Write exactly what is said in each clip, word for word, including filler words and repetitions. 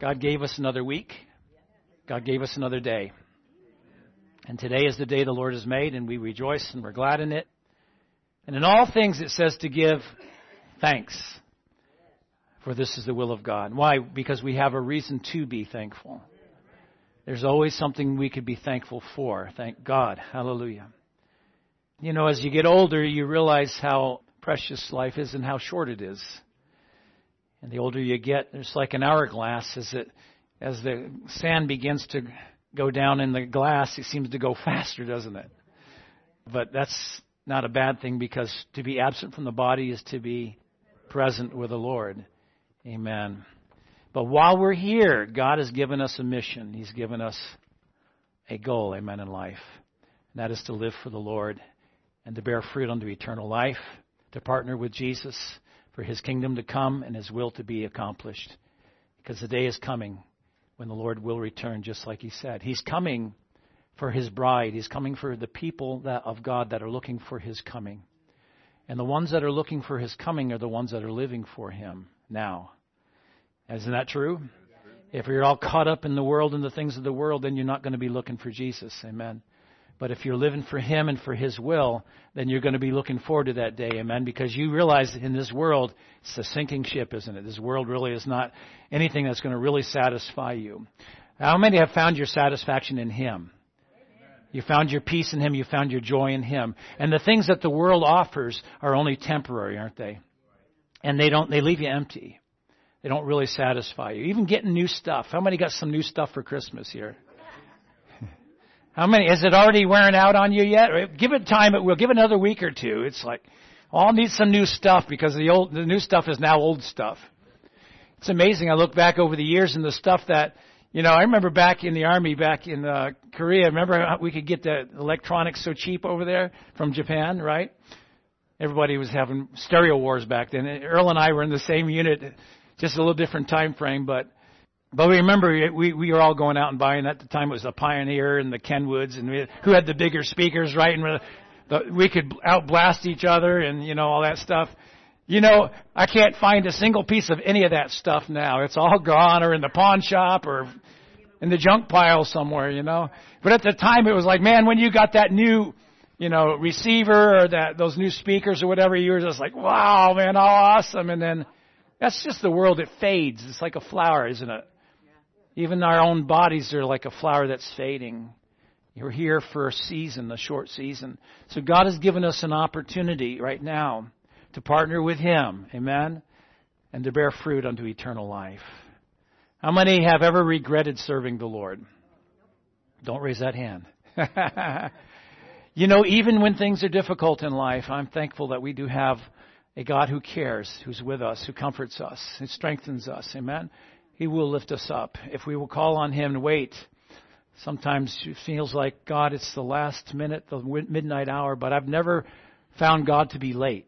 God gave us another week. God gave us another day. And today is the day the Lord has made, and we rejoice and we're glad in it. And in all things it says to give thanks, for this is the will of God. Why? Because we have a reason to be thankful. There's always something we could be thankful for. Thank God. Hallelujah. You know, as you get older, you realize how precious life is and how short it is. And the older you get, it's like an hourglass. As it, as the sand begins to go down in the glass, it seems to go faster, doesn't it? But that's not a bad thing, because to be absent from the body is to be present with the Lord. Amen. But while we're here, God has given us a mission. He's given us a goal, amen, in life. And that is to live for the Lord and to bear fruit unto eternal life, to partner with Jesus for His kingdom to come and His will to be accomplished. Because the day is coming when the Lord will return, just like He said. He's coming for His bride. He's coming for the people that of God that are looking for His coming. And the ones that are looking for His coming are the ones that are living for Him now. Isn't that true? If you're all caught up in the world and the things of the world, then you're not going to be looking for Jesus. Amen. But if you're living for Him and for His will, then you're going to be looking forward to that day. Amen. Because you realize in this world, it's a sinking ship, isn't it? This world really is not anything that's going to really satisfy you. How many have found your satisfaction in Him? You found your peace in Him. You found your joy in Him. And the things that the world offers are only temporary, aren't they? And they don't, they leave you empty. They don't really satisfy you. Even getting new stuff. How many got some new stuff for Christmas here? How many? Is it already wearing out on you yet? Give it time. It will. Give it another week or two. It's like, all need some new stuff, because the old, the new stuff is now old stuff. It's amazing. I look back over the years and the stuff that, you know, I remember back in the Army, back in uh, Korea, remember how we could get the electronics so cheap over there from Japan, right? Everybody was having stereo wars back then. Earl and I were in the same unit, just a little different time frame, but But we remember we we were all going out and buying. At the time it was the Pioneer and the Kenwoods, and we, who had the bigger speakers, right? And the, we could outblast each other, and you know, all that stuff. You know, I can't find a single piece of any of that stuff now. It's all gone, or in the pawn shop, or in the junk pile somewhere, you know. But at the time it was like, man, when you got that new, you know, receiver or that those new speakers or whatever, you were just like, wow, man, how awesome. And then that's just the world. It fades. It's like a flower, isn't it? Even our own bodies are like a flower that's fading. You're here for a season, a short season. So God has given us an opportunity right now to partner with Him, amen, and to bear fruit unto eternal life. How many have ever regretted serving the Lord? Don't raise that hand. You know, even when things are difficult in life, I'm thankful that we do have a God who cares, who's with us, who comforts us, who strengthens us, amen. He will lift us up. If we will call on Him and wait, sometimes it feels like, God, it's the last minute, the midnight hour, but I've never found God to be late.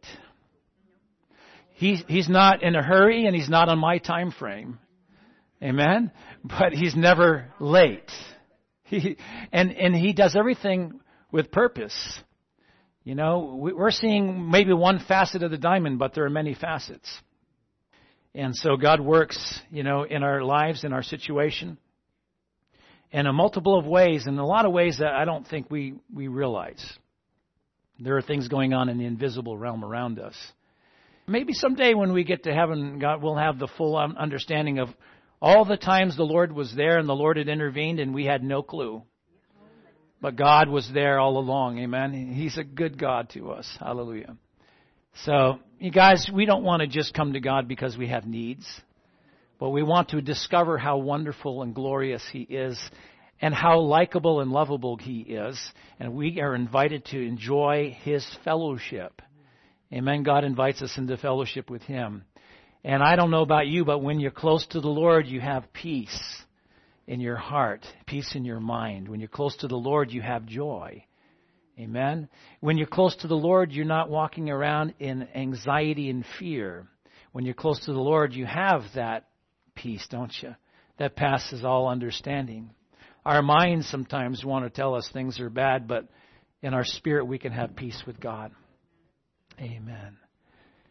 He, he's not in a hurry, and He's not on my time frame. Amen? But He's never late. He, and, and He does everything with purpose. You know, we're seeing maybe one facet of the diamond, but there are many facets. And so God works, you know, in our lives, in our situation, in a multiple of ways, in a lot of ways that I don't think we, we realize. There are things going on in the invisible realm around us. Maybe someday when we get to heaven, God will have the full understanding of all the times the Lord was there and the Lord had intervened and we had no clue. But God was there all along, amen. He's a good God to us. Hallelujah. So, you guys, we don't want to just come to God because we have needs, but we want to discover how wonderful and glorious He is and how likable and lovable He is. And we are invited to enjoy His fellowship. Amen. God invites us into fellowship with Him. And I don't know about you, but when you're close to the Lord, you have peace in your heart, peace in your mind. When you're close to the Lord, you have joy. Amen. When you're close to the Lord, you're not walking around in anxiety and fear. When you're close to the Lord, you have that peace, don't you? That passes all understanding. Our minds sometimes want to tell us things are bad, but in our spirit we can have peace with God. Amen.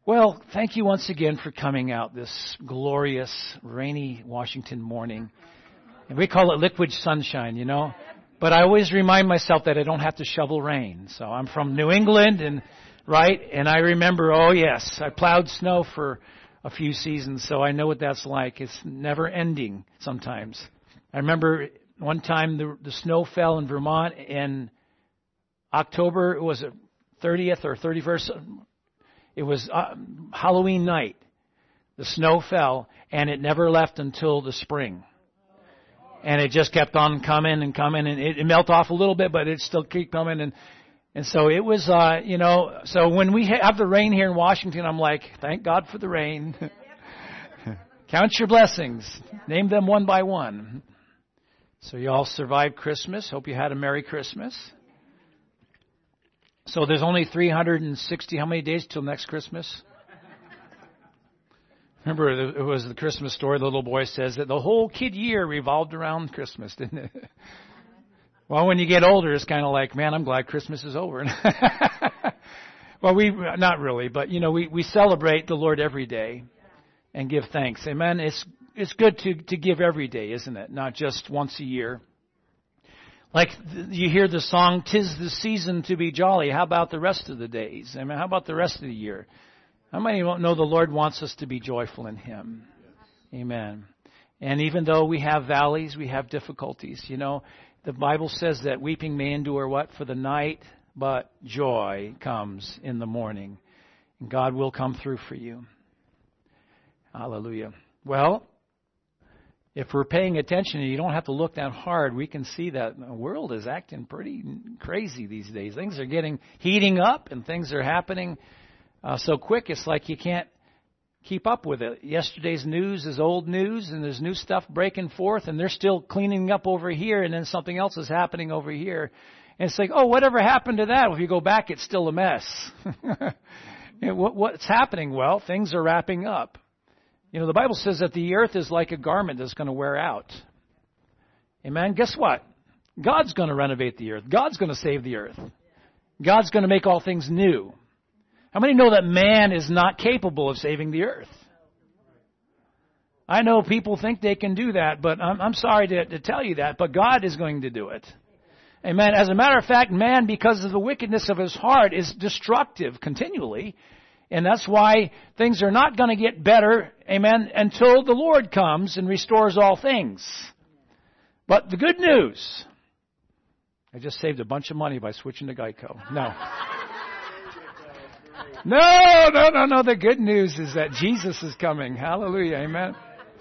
Well, thank you once again for coming out this glorious, rainy Washington morning. And we call it liquid sunshine, you know. But I always remind myself that I don't have to shovel rain. So I'm from New England, and right, and I remember, oh yes, I plowed snow for a few seasons, so I know what that's like. It's never ending sometimes. I remember one time the, the snow fell in Vermont in October, it was the thirtieth or thirty-first. It was uh, Halloween night. The snow fell, and it never left until the spring. And it just kept on coming and coming, and it, it melted off a little bit, but it still kept coming. And and so it was, uh, you know, so when we have the rain here in Washington, I'm like, thank God for the rain. Count your blessings. Name them one by one. So you all survived Christmas. Hope you had a Merry Christmas. So there's only three hundred sixty, how many days till next Christmas? Remember, it was the Christmas story. The little boy says that the whole kid year revolved around Christmas, didn't it? Well, when you get older, it's kind of like, man, I'm glad Christmas is over. Well, we, not really, but, you know, we, we celebrate the Lord every day and give thanks. Amen. It's, it's good to, to give every day, isn't it? Not just once a year. Like you hear the song, "'Tis the season to be jolly." How about the rest of the days? I mean, how about the rest of the year? How many know the Lord wants us to be joyful in Him? Amen. And even though we have valleys, we have difficulties. You know, the Bible says that weeping may endure what? For the night, but joy comes in the morning. And God will come through for you. Hallelujah. Well, if we're paying attention, and you don't have to look that hard, we can see that the world is acting pretty crazy these days. Things are getting heating up, and things are happening uh, so quick. It's like you can't keep up with it. Yesterday's news is old news, and there's new stuff breaking forth, and they're still cleaning up over here, and then something else is happening over here. And it's like, oh, whatever happened to that? Well, if you go back, it's still a mess. And what, what's happening? Well, things are wrapping up. You know, the Bible says that the earth is like a garment that's going to wear out. Amen? Guess what? God's going to renovate the earth. God's going to save the earth. God's going to make all things new. How many know that man is not capable of saving the earth? I know people think they can do that, but I'm, I'm sorry to, to tell you that, but God is going to do it. Amen. As a matter of fact, man, because of the wickedness of his heart, is destructive continually. And that's why things are not going to get better, amen, until the Lord comes and restores all things. But the good news, I just saved a bunch of money by switching to Geico. No. No, no, no, no. The good news is that Jesus is coming. Hallelujah. Amen.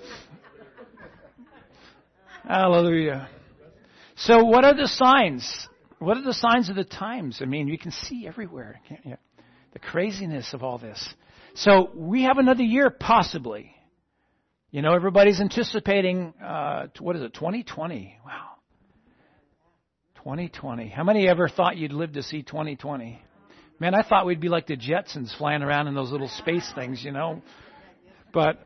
Hallelujah. So what are the signs? What are the signs of the times? I mean, you can see everywhere, can't you? The craziness of all this. So we have another year, possibly. You know, everybody's anticipating, uh, what is it, twenty twenty? Wow. twenty twenty. How many ever thought you'd live to see twenty twenty? Man, I thought we'd be like the Jetsons flying around in those little space things, you know. But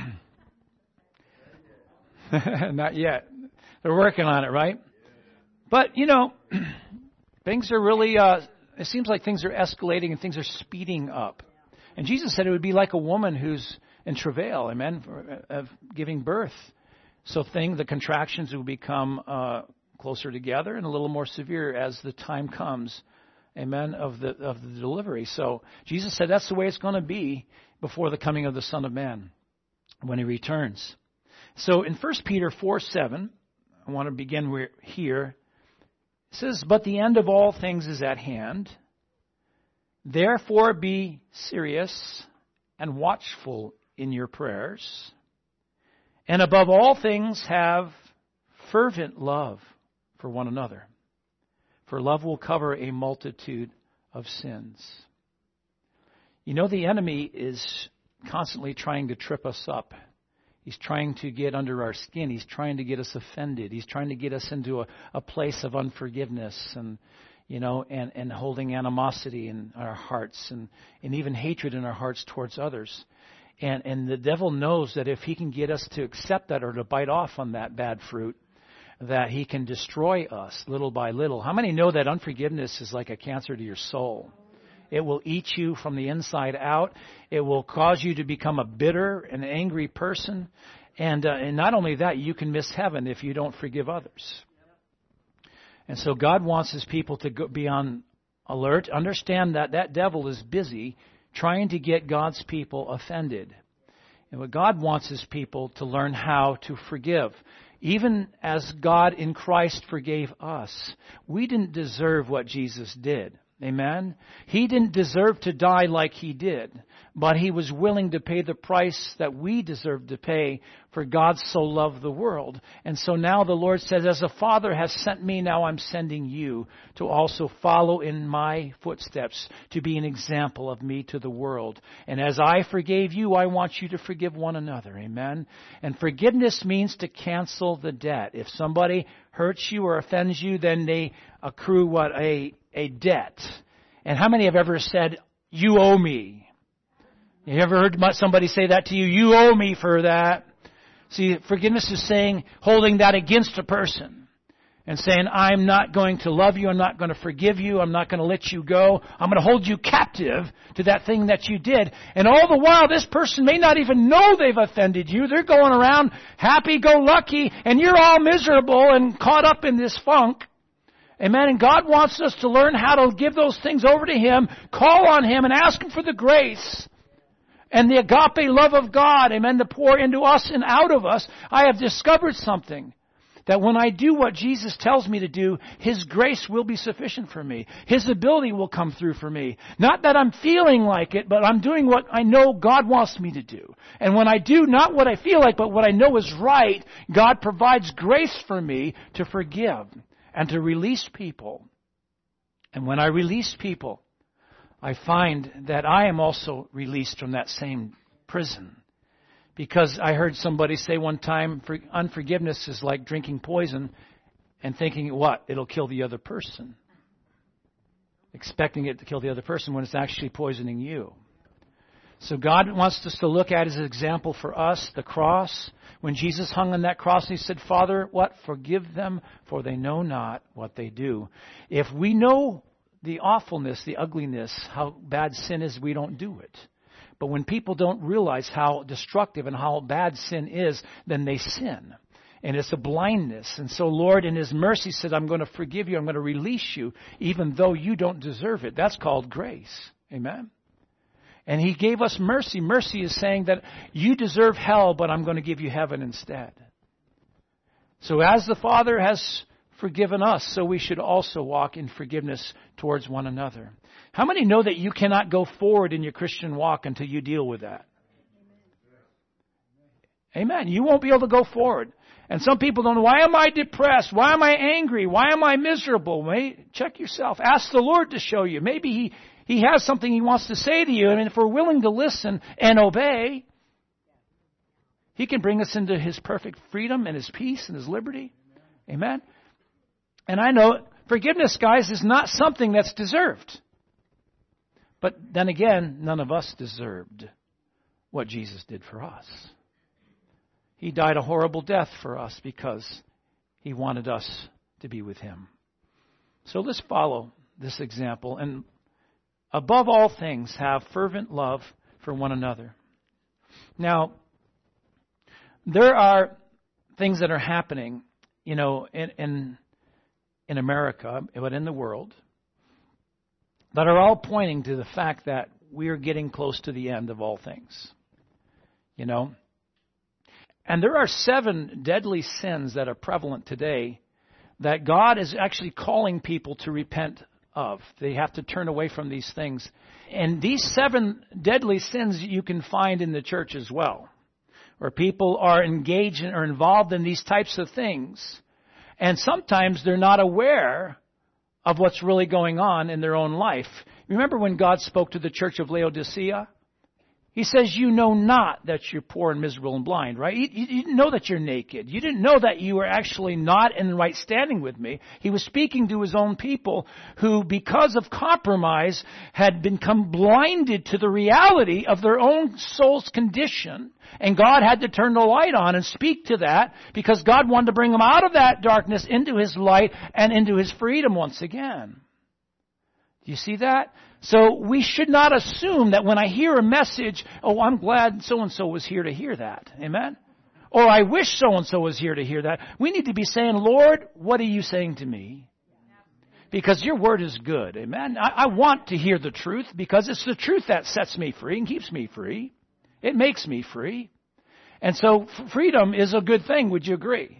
not yet. They're working on it, right? But, you know, things are really... Uh, It seems like things are escalating and things are speeding up. And Jesus said it would be like a woman who's in travail, amen, for, of giving birth. So thing, the contractions will become uh, closer together and a little more severe as the time comes, amen, of the of the delivery. So Jesus said that's the way it's going to be before the coming of the Son of Man when He returns. So in First Peter four seven, I want to begin here. It says, "But the end of all things is at hand. Therefore be serious and watchful in your prayers. And above all things have fervent love for one another. For love will cover a multitude of sins." You know, the enemy is constantly trying to trip us up. He's trying to get under our skin. He's trying to get us offended. He's trying to get us into a, a place of unforgiveness and, you know, and, and holding animosity in our hearts and, and even hatred in our hearts towards others. And, and the devil knows that if he can get us to accept that or to bite off on that bad fruit, that he can destroy us little by little. How many know that unforgiveness is like a cancer to your soul? It will eat you from the inside out. It will cause you to become a bitter and angry person. And, uh, and not only that, you can miss heaven if you don't forgive others. And so God wants His people to go, be on alert. Understand that that devil is busy trying to get God's people offended. And what God wants His people to learn how to forgive. Even as God in Christ forgave us, we didn't deserve what Jesus did. Amen? He didn't deserve to die like He did, but He was willing to pay the price that we deserve to pay, for God so loved the world. And so now the Lord says, as a Father has sent me, now I'm sending you to also follow in my footsteps, to be an example of me to the world. And as I forgave you, I want you to forgive one another. Amen? And forgiveness means to cancel the debt. If somebody hurts you or offends you, then they accrue what? A a debt. And how many have ever said, you owe me? You ever heard somebody say that to you? You owe me for that. See, forgiveness is saying, holding that against a person and saying, I'm not going to love you. I'm not going to forgive you. I'm not going to let you go. I'm going to hold you captive to that thing that you did. And all the while, this person may not even know they've offended you. They're going around happy-go-lucky, and you're all miserable and caught up in this funk. Amen. And God wants us to learn how to give those things over to Him, call on Him, and ask Him for the grace and the agape love of God, amen, to pour into us and out of us. I have discovered something, that when I do what Jesus tells me to do, His grace will be sufficient for me. His ability will come through for me. Not that I'm feeling like it, but I'm doing what I know God wants me to do. And when I do not what I feel like, but what I know is right, God provides grace for me to forgive and to release people. And when I release people, I find that I am also released from that same prison. Because I heard somebody say one time, for unforgiveness is like drinking poison and thinking, what? It'll kill the other person. Expecting it to kill the other person when it's actually poisoning you. So God wants us to look at His example for us, the cross. When Jesus hung on that cross, He said, Father, what? Forgive them, for they know not what they do. If we know the awfulness, the ugliness, how bad sin is, we don't do it. But when people don't realize how destructive and how bad sin is, then they sin. And it's a blindness. And so Lord, in His mercy, said, I'm going to forgive you. I'm going to release you, even though you don't deserve it. That's called grace. Amen? And He gave us mercy. Mercy is saying that you deserve hell, but I'm going to give you heaven instead. So as the Father has forgiven us, so we should also walk in forgiveness towards one another. How many know that you cannot go forward in your Christian walk until you deal with that? Amen. You won't be able to go forward. And some people don't know, why am I depressed? Why am I angry? Why am I miserable? Wait, check yourself. Ask the Lord to show you. Maybe He He has something He wants to say to you. And if we're willing to listen and obey, He can bring us into His perfect freedom and His peace and His liberty. Amen. And I know forgiveness, guys, is not something that's deserved. But then again, none of us deserved what Jesus did for us. He died a horrible death for us because He wanted us to be with Him. So let's follow this example. And above all things, have fervent love for one another. Now, there are things that are happening, you know, in, in in America, but in the world, that are all pointing to the fact that we are getting close to the end of all things. You know? And there are seven deadly sins that are prevalent today that God is actually calling people to repent of. They have to turn away from these things. And these seven deadly sins you can find in the church as well, where people are engaged in, or involved in these types of things. And sometimes they're not aware of what's really going on in their own life. Remember when God spoke to the church of Laodicea? He says, you know not that you're poor and miserable and blind, right? You, you didn't know that you're naked. You didn't know that you were actually not in right standing with me. He was speaking to His own people who, because of compromise, had become blinded to the reality of their own soul's condition. And God had to turn the light on and speak to that, because God wanted to bring them out of that darkness into His light and into His freedom once again. Do you see that? So we should not assume that when I hear a message, oh, I'm glad so-and-so was here to hear that. Amen? Or I wish so-and-so was here to hear that. We need to be saying, Lord, what are you saying to me? Because your word is good. Amen? I, I want to hear the truth because it's the truth that sets me free and keeps me free. It makes me free. And so f- freedom is a good thing. Would you agree?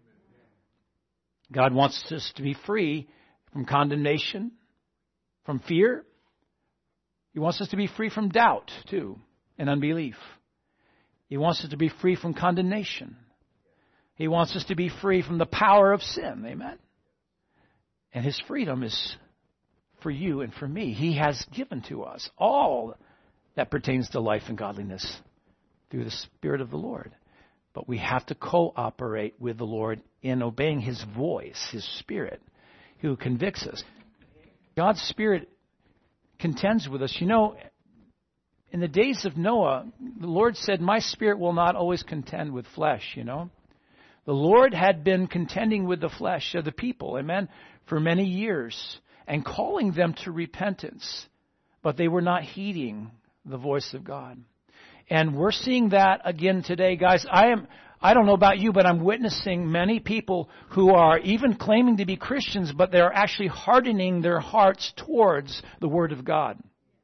God wants us to be free from condemnation, from fear. He wants us to be free from doubt, too, and unbelief. He wants us to be free from condemnation. He wants us to be free from the power of sin. Amen? And His freedom is for you and for me. He has given to us all that pertains to life and godliness through the Spirit of the Lord. But we have to cooperate with the Lord in obeying His voice, His Spirit, who convicts us. God's Spirit contends with us. You know, in the days of Noah, the Lord said, my Spirit will not always contend with flesh, you know. The Lord had been contending with the flesh of the people, amen, for many years and calling them to repentance. But they were not heeding the voice of God. And we're seeing that again today, guys. I am, I don't know about you, but I'm witnessing many people who are even claiming to be Christians, but they're actually hardening their hearts towards the Word of God.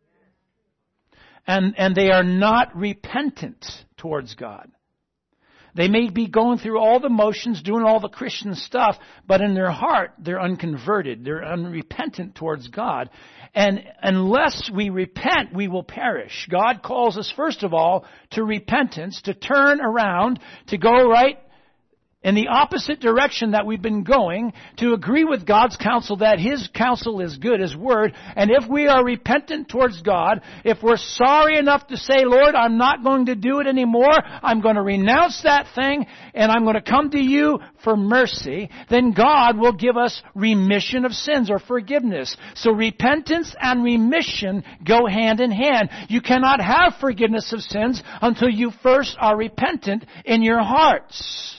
And, and they are not repentant towards God. They may be going through all the motions, doing all the Christian stuff, but in their heart, they're unconverted. They're unrepentant towards God. And unless we repent, we will perish. God calls us, first of all, to repentance, to turn around, to go right in the opposite direction that we've been going, to agree with God's counsel that His counsel is good, His word. And if we are repentant towards God, if we're sorry enough to say, Lord, I'm not going to do it anymore, I'm going to renounce that thing, and I'm going to come to you for mercy, then God will give us remission of sins or forgiveness. So repentance and remission go hand in hand. You cannot have forgiveness of sins until you first are repentant in your hearts.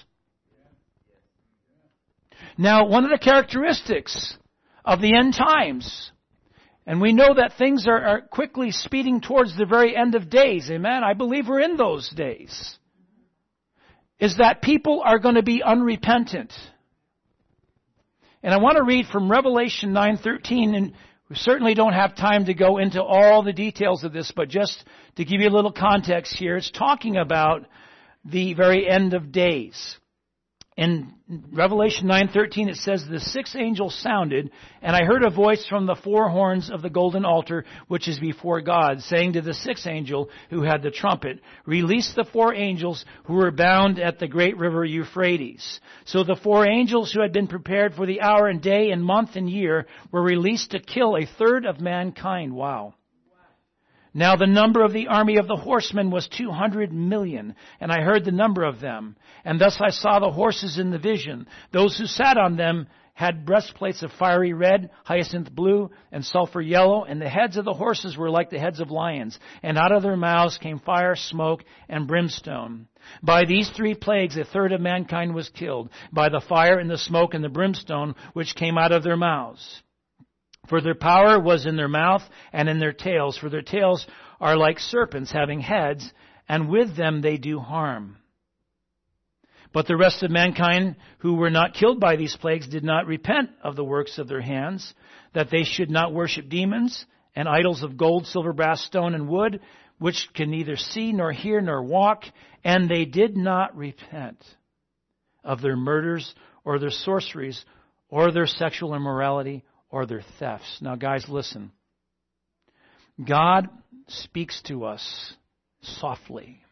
Now, one of the characteristics of the end times, and we know that things are, are quickly speeding towards the very end of days, amen? I believe we're in those days, is that people are going to be unrepentant. And I want to read from Revelation nine thirteen, and we certainly don't have time to go into all the details of this, but just to give you a little context here, it's talking about the very end of days. In Revelation nine thirteen, it says, the sixth angel sounded, and I heard a voice from the four horns of the golden altar, which is before God, saying to the sixth angel who had the trumpet, release the four angels who were bound at the great river Euphrates. So the four angels who had been prepared for the hour and day and month and year were released to kill a third of mankind. Wow. Now the number of the army of the horsemen was two hundred million, and I heard the number of them. And thus I saw the horses in the vision. Those who sat on them had breastplates of fiery red, hyacinth blue, and sulfur yellow, and the heads of the horses were like the heads of lions, and out of their mouths came fire, smoke, and brimstone. By these three plagues a third of mankind was killed, by the fire and the smoke and the brimstone which came out of their mouths. For their power was in their mouth and in their tails, for their tails are like serpents having heads, and with them they do harm. But the rest of mankind who were not killed by these plagues did not repent of the works of their hands, that they should not worship demons and idols of gold, silver, brass, stone, and wood, which can neither see nor hear nor walk, and they did not repent of their murders or their sorceries or their sexual immorality or their thefts. Now, guys, listen. God speaks to us softly.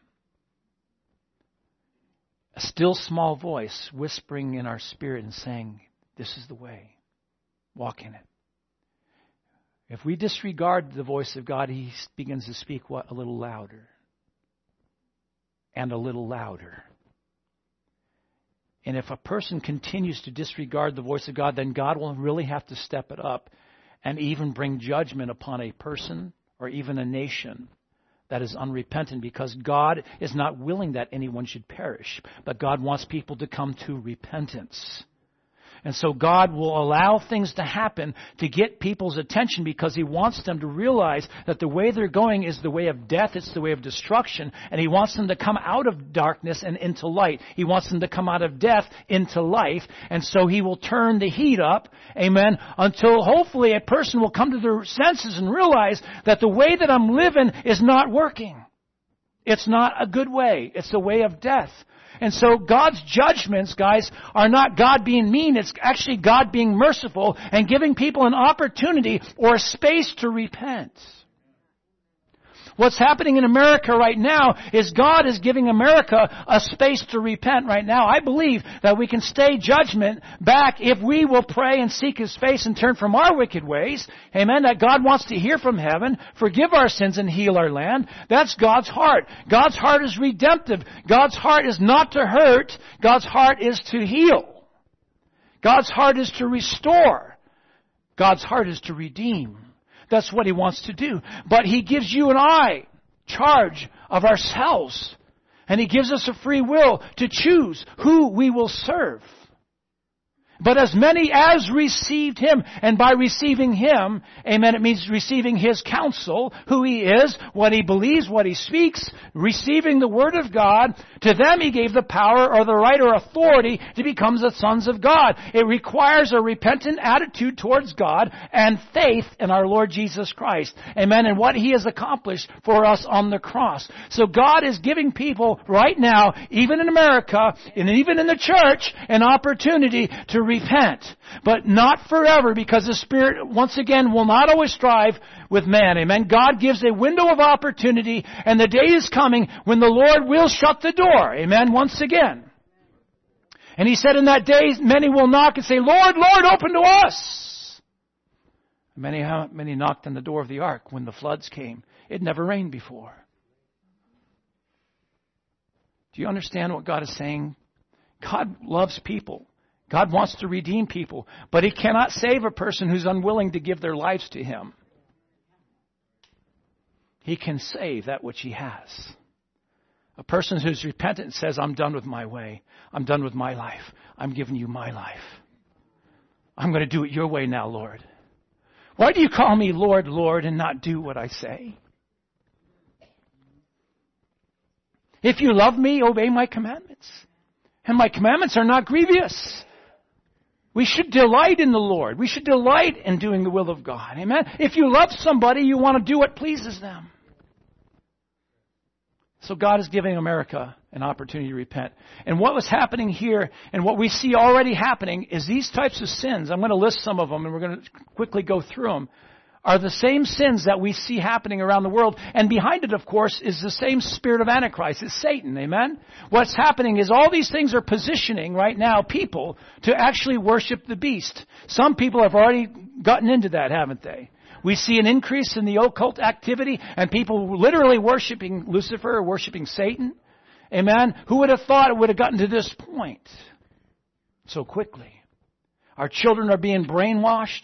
A still small voice whispering in our spirit and saying, this is the way. Walk in it. If we disregard the voice of God, He begins to speak what? A little louder. And a little louder. And if a person continues to disregard the voice of God, then God will really have to step it up and even bring judgment upon a person or even a nation that is unrepentant, because God is not willing that anyone should perish, but God wants people to come to repentance. And so God will allow things to happen to get people's attention because He wants them to realize that the way they're going is the way of death, it's the way of destruction, and He wants them to come out of darkness and into light. He wants them to come out of death into life, and so He will turn the heat up, amen, until hopefully a person will come to their senses and realize that the way that I'm living is not working. It's not a good way. It's the way of death. And so God's judgments, guys, are not God being mean. It's actually God being merciful and giving people an opportunity or a space to repent. What's happening in America right now is God is giving America a space to repent right now. I believe that we can stay judgment back if we will pray and seek His face and turn from our wicked ways. Amen. That God wants to hear from heaven, forgive our sins and heal our land. That's God's heart. God's heart is redemptive. God's heart is not to hurt. God's heart is to heal. God's heart is to restore. God's heart is to redeem. That's what He wants to do. But He gives you and I charge of ourselves. And He gives us a free will to choose who we will serve. But as many as received Him, and by receiving Him, amen, it means receiving His counsel, who He is, what He believes, what He speaks, receiving the Word of God, to them He gave the power or the right or authority to become the sons of God. It requires a repentant attitude towards God and faith in our Lord Jesus Christ. Amen, and what He has accomplished for us on the cross. So God is giving people right now, even in America, and even in the church, an opportunity to repent, but not forever, because the Spirit, once again, will not always strive with man. Amen. God gives a window of opportunity, and the day is coming when the Lord will shut the door. Amen. Once again. And He said in that day, many will knock and say, Lord, Lord, open to us. Many, many knocked on the door of the ark when the floods came. It never rained before. Do you understand what God is saying? God loves people. God wants to redeem people, but He cannot save a person who's unwilling to give their lives to Him. He can save that which He has. A person who's repentant and says, I'm done with my way. I'm done with my life. I'm giving you my life. I'm going to do it your way now, Lord. Why do you call me Lord, Lord, and not do what I say? If you love me, obey my commandments. And my commandments are not grievous. We should delight in the Lord. We should delight in doing the will of God. Amen? If you love somebody, you want to do what pleases them. So God is giving America an opportunity to repent. And what was happening here, and what we see already happening, is these types of sins. I'm going to list some of them, and we're going to quickly go through them. Are the same sins that we see happening around the world. And behind it, of course, is the same spirit of Antichrist. It's Satan, amen? What's happening is all these things are positioning right now people to actually worship the beast. Some people have already gotten into that, haven't they? We see an increase in the occult activity and people literally worshiping Lucifer or worshiping Satan. Amen? Who would have thought it would have gotten to this point so quickly? Our children are being brainwashed.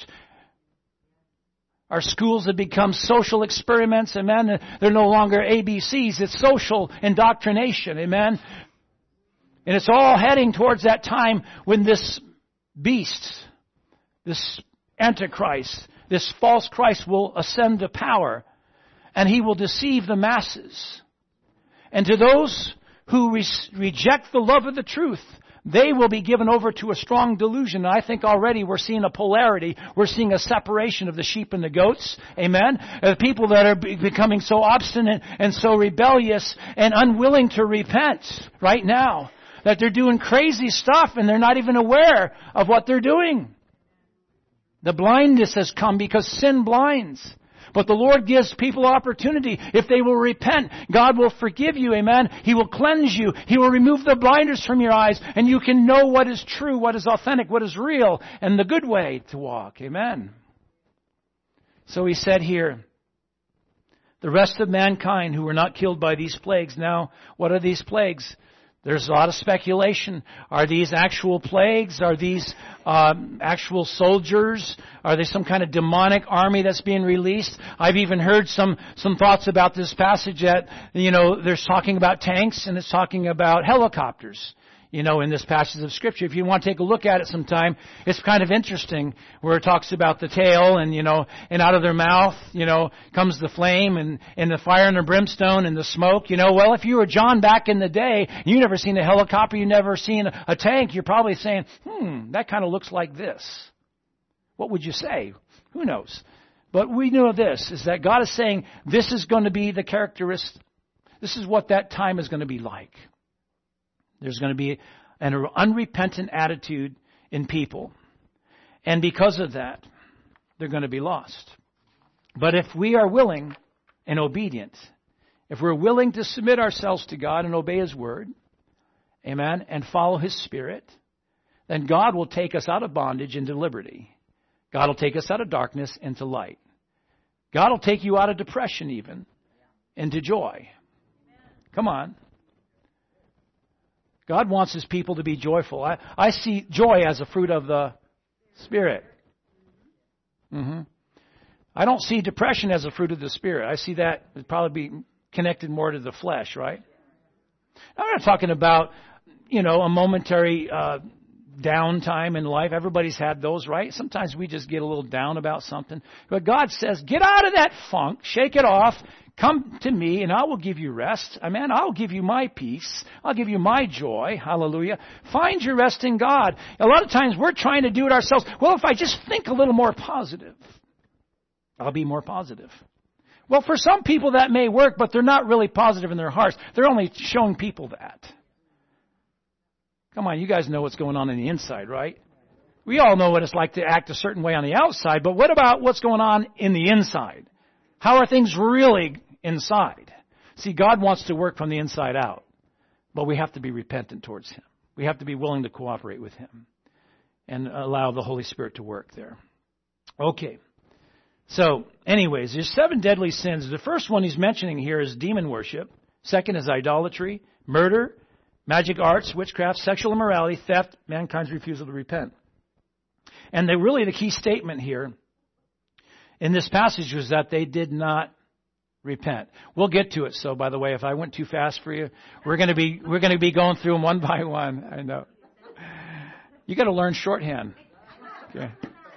Our schools have become social experiments, amen. They're no longer A B Cs. It's social indoctrination, amen. And it's all heading towards that time when this beast, this Antichrist, this false Christ will ascend to power, and he will deceive the masses. And to those who re- reject the love of the truth, they will be given over to a strong delusion. And I think already we're seeing a polarity. We're seeing a separation of the sheep and the goats. Amen? The people that are be- becoming so obstinate and so rebellious and unwilling to repent right now. That they're doing crazy stuff and they're not even aware of what they're doing. The blindness has come because sin blinds. But the Lord gives people opportunity. If they will repent, God will forgive you, amen. He will cleanse you. He will remove the blinders from your eyes, and you can know what is true, what is authentic, what is real, and the good way to walk, amen. So He said here, the rest of mankind who were not killed by these plagues. Now, what are these plagues? There's a lot of speculation. Are these actual plagues? Are these um, actual soldiers? Are they some kind of demonic army that's being released? I've even heard some some thoughts about this passage that, you know, there's talking about tanks and it's talking about helicopters. you know, in this passage of Scripture. If you want to take a look at it sometime, it's kind of interesting where it talks about the tail and, you know, and out of their mouth, you know, comes the flame and, and the fire and the brimstone and the smoke. You know, well, if you were John back in the day, you never seen a helicopter, you never seen a, a tank, you're probably saying, hmm, that kind of looks like this. What would you say? Who knows? But we know this, is that God is saying this is going to be the characteristic. This is what that time is going to be like. There's going to be an unrepentant attitude in people. And because of that, they're going to be lost. But if we are willing and obedient, if we're willing to submit ourselves to God and obey His Word, amen, and follow His Spirit, then God will take us out of bondage into liberty. God will take us out of darkness into light. God will take you out of depression even into joy. Come on. God wants His people to be joyful. I, I see joy as a fruit of the Spirit. Mm-hmm. I don't see depression as a fruit of the Spirit. I see that would probably be connected more to the flesh, right? I'm not talking about, you know, a momentary uh, downtime in life. Everybody's had those, right? Sometimes we just get a little down about something. But God says, get out of that funk, shake it off, come to me, and I will give you rest. Amen. I'll give you my peace. I'll give you my joy. Hallelujah. Find your rest in God. A lot of times we're trying to do it ourselves. Well, if I just think a little more positive, I'll be more positive. Well, for some people that may work, but they're not really positive in their hearts. They're only showing people that. Come on, you guys know what's going on in the inside, right? We all know what it's like to act a certain way on the outside, but what about what's going on in the inside? How are things really inside? See, God wants to work from the inside out, but we have to be repentant towards Him. We have to be willing to cooperate with Him and allow the Holy Spirit to work there. Okay. So, anyways, there's seven deadly sins. The first one he's mentioning here is demon worship. Second is idolatry, murder, magic arts, witchcraft, sexual immorality, theft, mankind's refusal to repent. And the, really the key statement here in this passage was that they did not repent. We'll get to it. So, by the way, if I went too fast for you, we're going to be we're going to be going through them one by one. I know. You got to learn shorthand. Okay.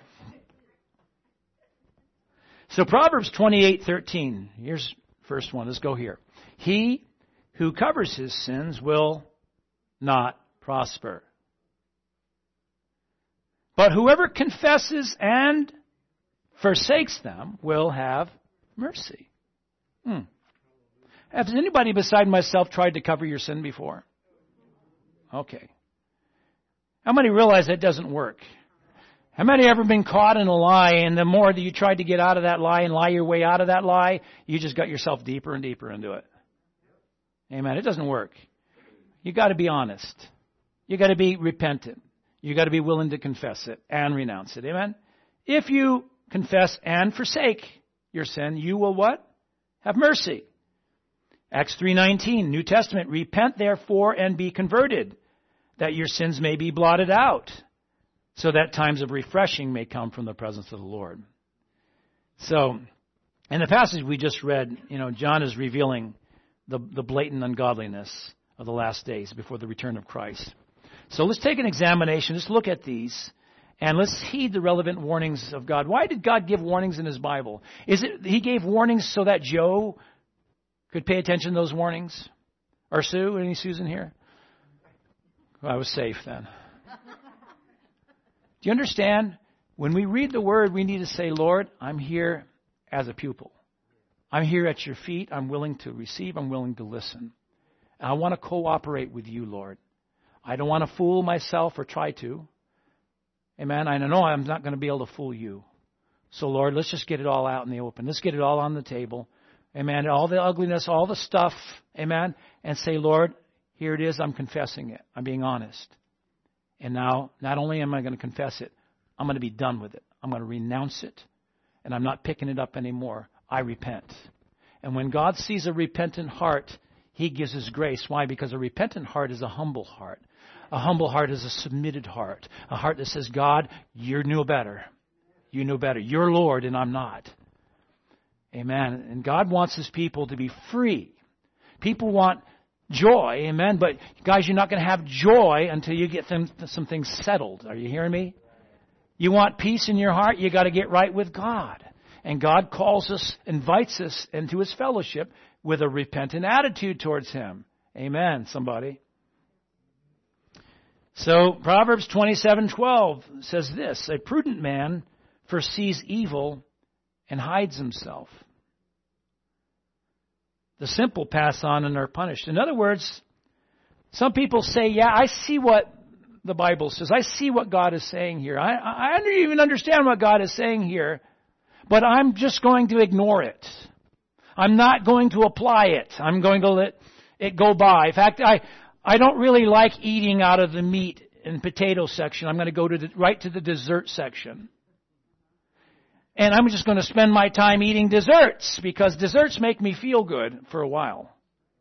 So Proverbs twenty-eight thirteen. Here's the first one. Let's go here. He who covers his sins will not prosper. But whoever confesses and forsakes them will have mercy. Hmm. Has anybody beside myself tried to cover your sin before? Okay. How many realize that doesn't work? How many ever been caught in a lie, and the more that you tried to get out of that lie and lie your way out of that lie, you just got yourself deeper and deeper into it? Amen. It doesn't work. You got to be honest. You got to be repentant. You got to be willing to confess it and renounce it. Amen. If you confess and forsake your sin, you will what? Have mercy. Acts three nineteen, New Testament. Repent therefore and be converted, that your sins may be blotted out, so that times of refreshing may come from the presence of the Lord. So, in the passage we just read, you know, John is revealing the, the blatant ungodliness of the last days before the return of Christ. So let's take an examination. Let's look at these. And let's heed the relevant warnings of God. Why did God give warnings in His Bible? Is it He gave warnings so that Joe could pay attention to those warnings? Or Sue? Any Susan here? Well, I was safe then. Do you understand? When we read the Word, we need to say, Lord, I'm here as a pupil. I'm here at your feet. I'm willing to receive. I'm willing to listen. And I want to cooperate with you, Lord. I don't want to fool myself or try to. Amen. I know I'm not going to be able to fool you. So, Lord, let's just get it all out in the open. Let's get it all on the table. Amen. All the ugliness, all the stuff. Amen. And say, Lord, here it is. I'm confessing it. I'm being honest. And now, not only am I going to confess it, I'm going to be done with it. I'm going to renounce it. And I'm not picking it up anymore. I repent. And when God sees a repentant heart, He gives His grace. Why? Because a repentant heart is a humble heart. A humble heart is a submitted heart. A heart that says, God, you know better. You know better. You're Lord and I'm not. Amen. And God wants His people to be free. People want joy, amen? But guys, you're not going to have joy until you get them, some things settled. Are you hearing me? You want peace in your heart, you got to get right with God. And God calls us, invites us into His fellowship with a repentant attitude towards Him. Amen, somebody. So Proverbs twenty-seven twelve says this, a prudent man foresees evil and hides himself. The simple pass on and are punished. In other words, some people say, yeah, I see what the Bible says. I see what God is saying here. I, I don't even understand what God is saying here, but I'm just going to ignore it. I'm not going to apply it. I'm going to let it go by. In fact, I, I don't really like eating out of the meat and potato section. I'm going to go to the, right to the dessert section. And I'm just going to spend my time eating desserts because desserts make me feel good for a while.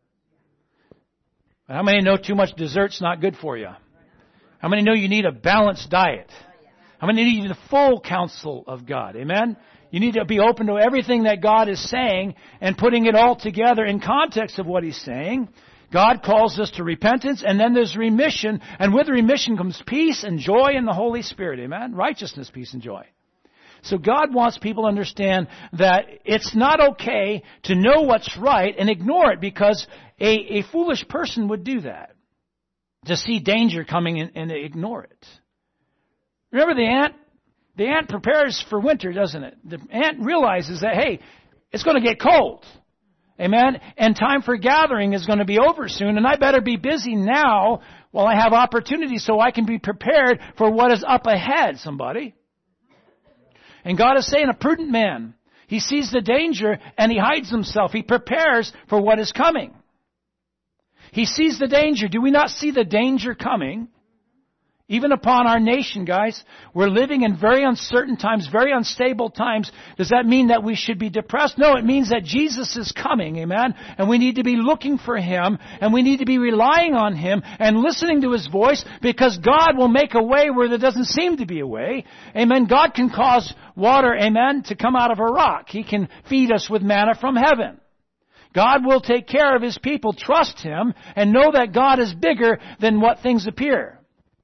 How many know too much dessert's not good for you? How many know you need a balanced diet? How many need the full counsel of God? Amen? You need to be open to everything that God is saying and putting it all together in context of what He's saying. God calls us to repentance, and then there's remission, and with remission comes peace and joy in the Holy Spirit. Amen? Righteousness, peace, and joy. So God wants people to understand that it's not okay to know what's right and ignore it, because a, a foolish person would do that. To see danger coming in and ignore it. Remember the ant? The ant prepares for winter, doesn't it? The ant realizes that, hey, it's going to get cold. Amen? And time for gathering is going to be over soon, and I better be busy now while I have opportunity so I can be prepared for what is up ahead, somebody. And God is saying, a prudent man, he sees the danger and he hides himself. He prepares for what is coming. He sees the danger. Do we not see the danger coming? Even upon our nation, guys. We're living in very uncertain times, very unstable times. Does that mean that we should be depressed? No, it means that Jesus is coming, amen? And we need to be looking for Him, and we need to be relying on Him and listening to His voice, because God will make a way where there doesn't seem to be a way. Amen. God can cause water, amen, to come out of a rock. He can feed us with manna from heaven. God will take care of His people. Trust Him and know that God is bigger than what things appear.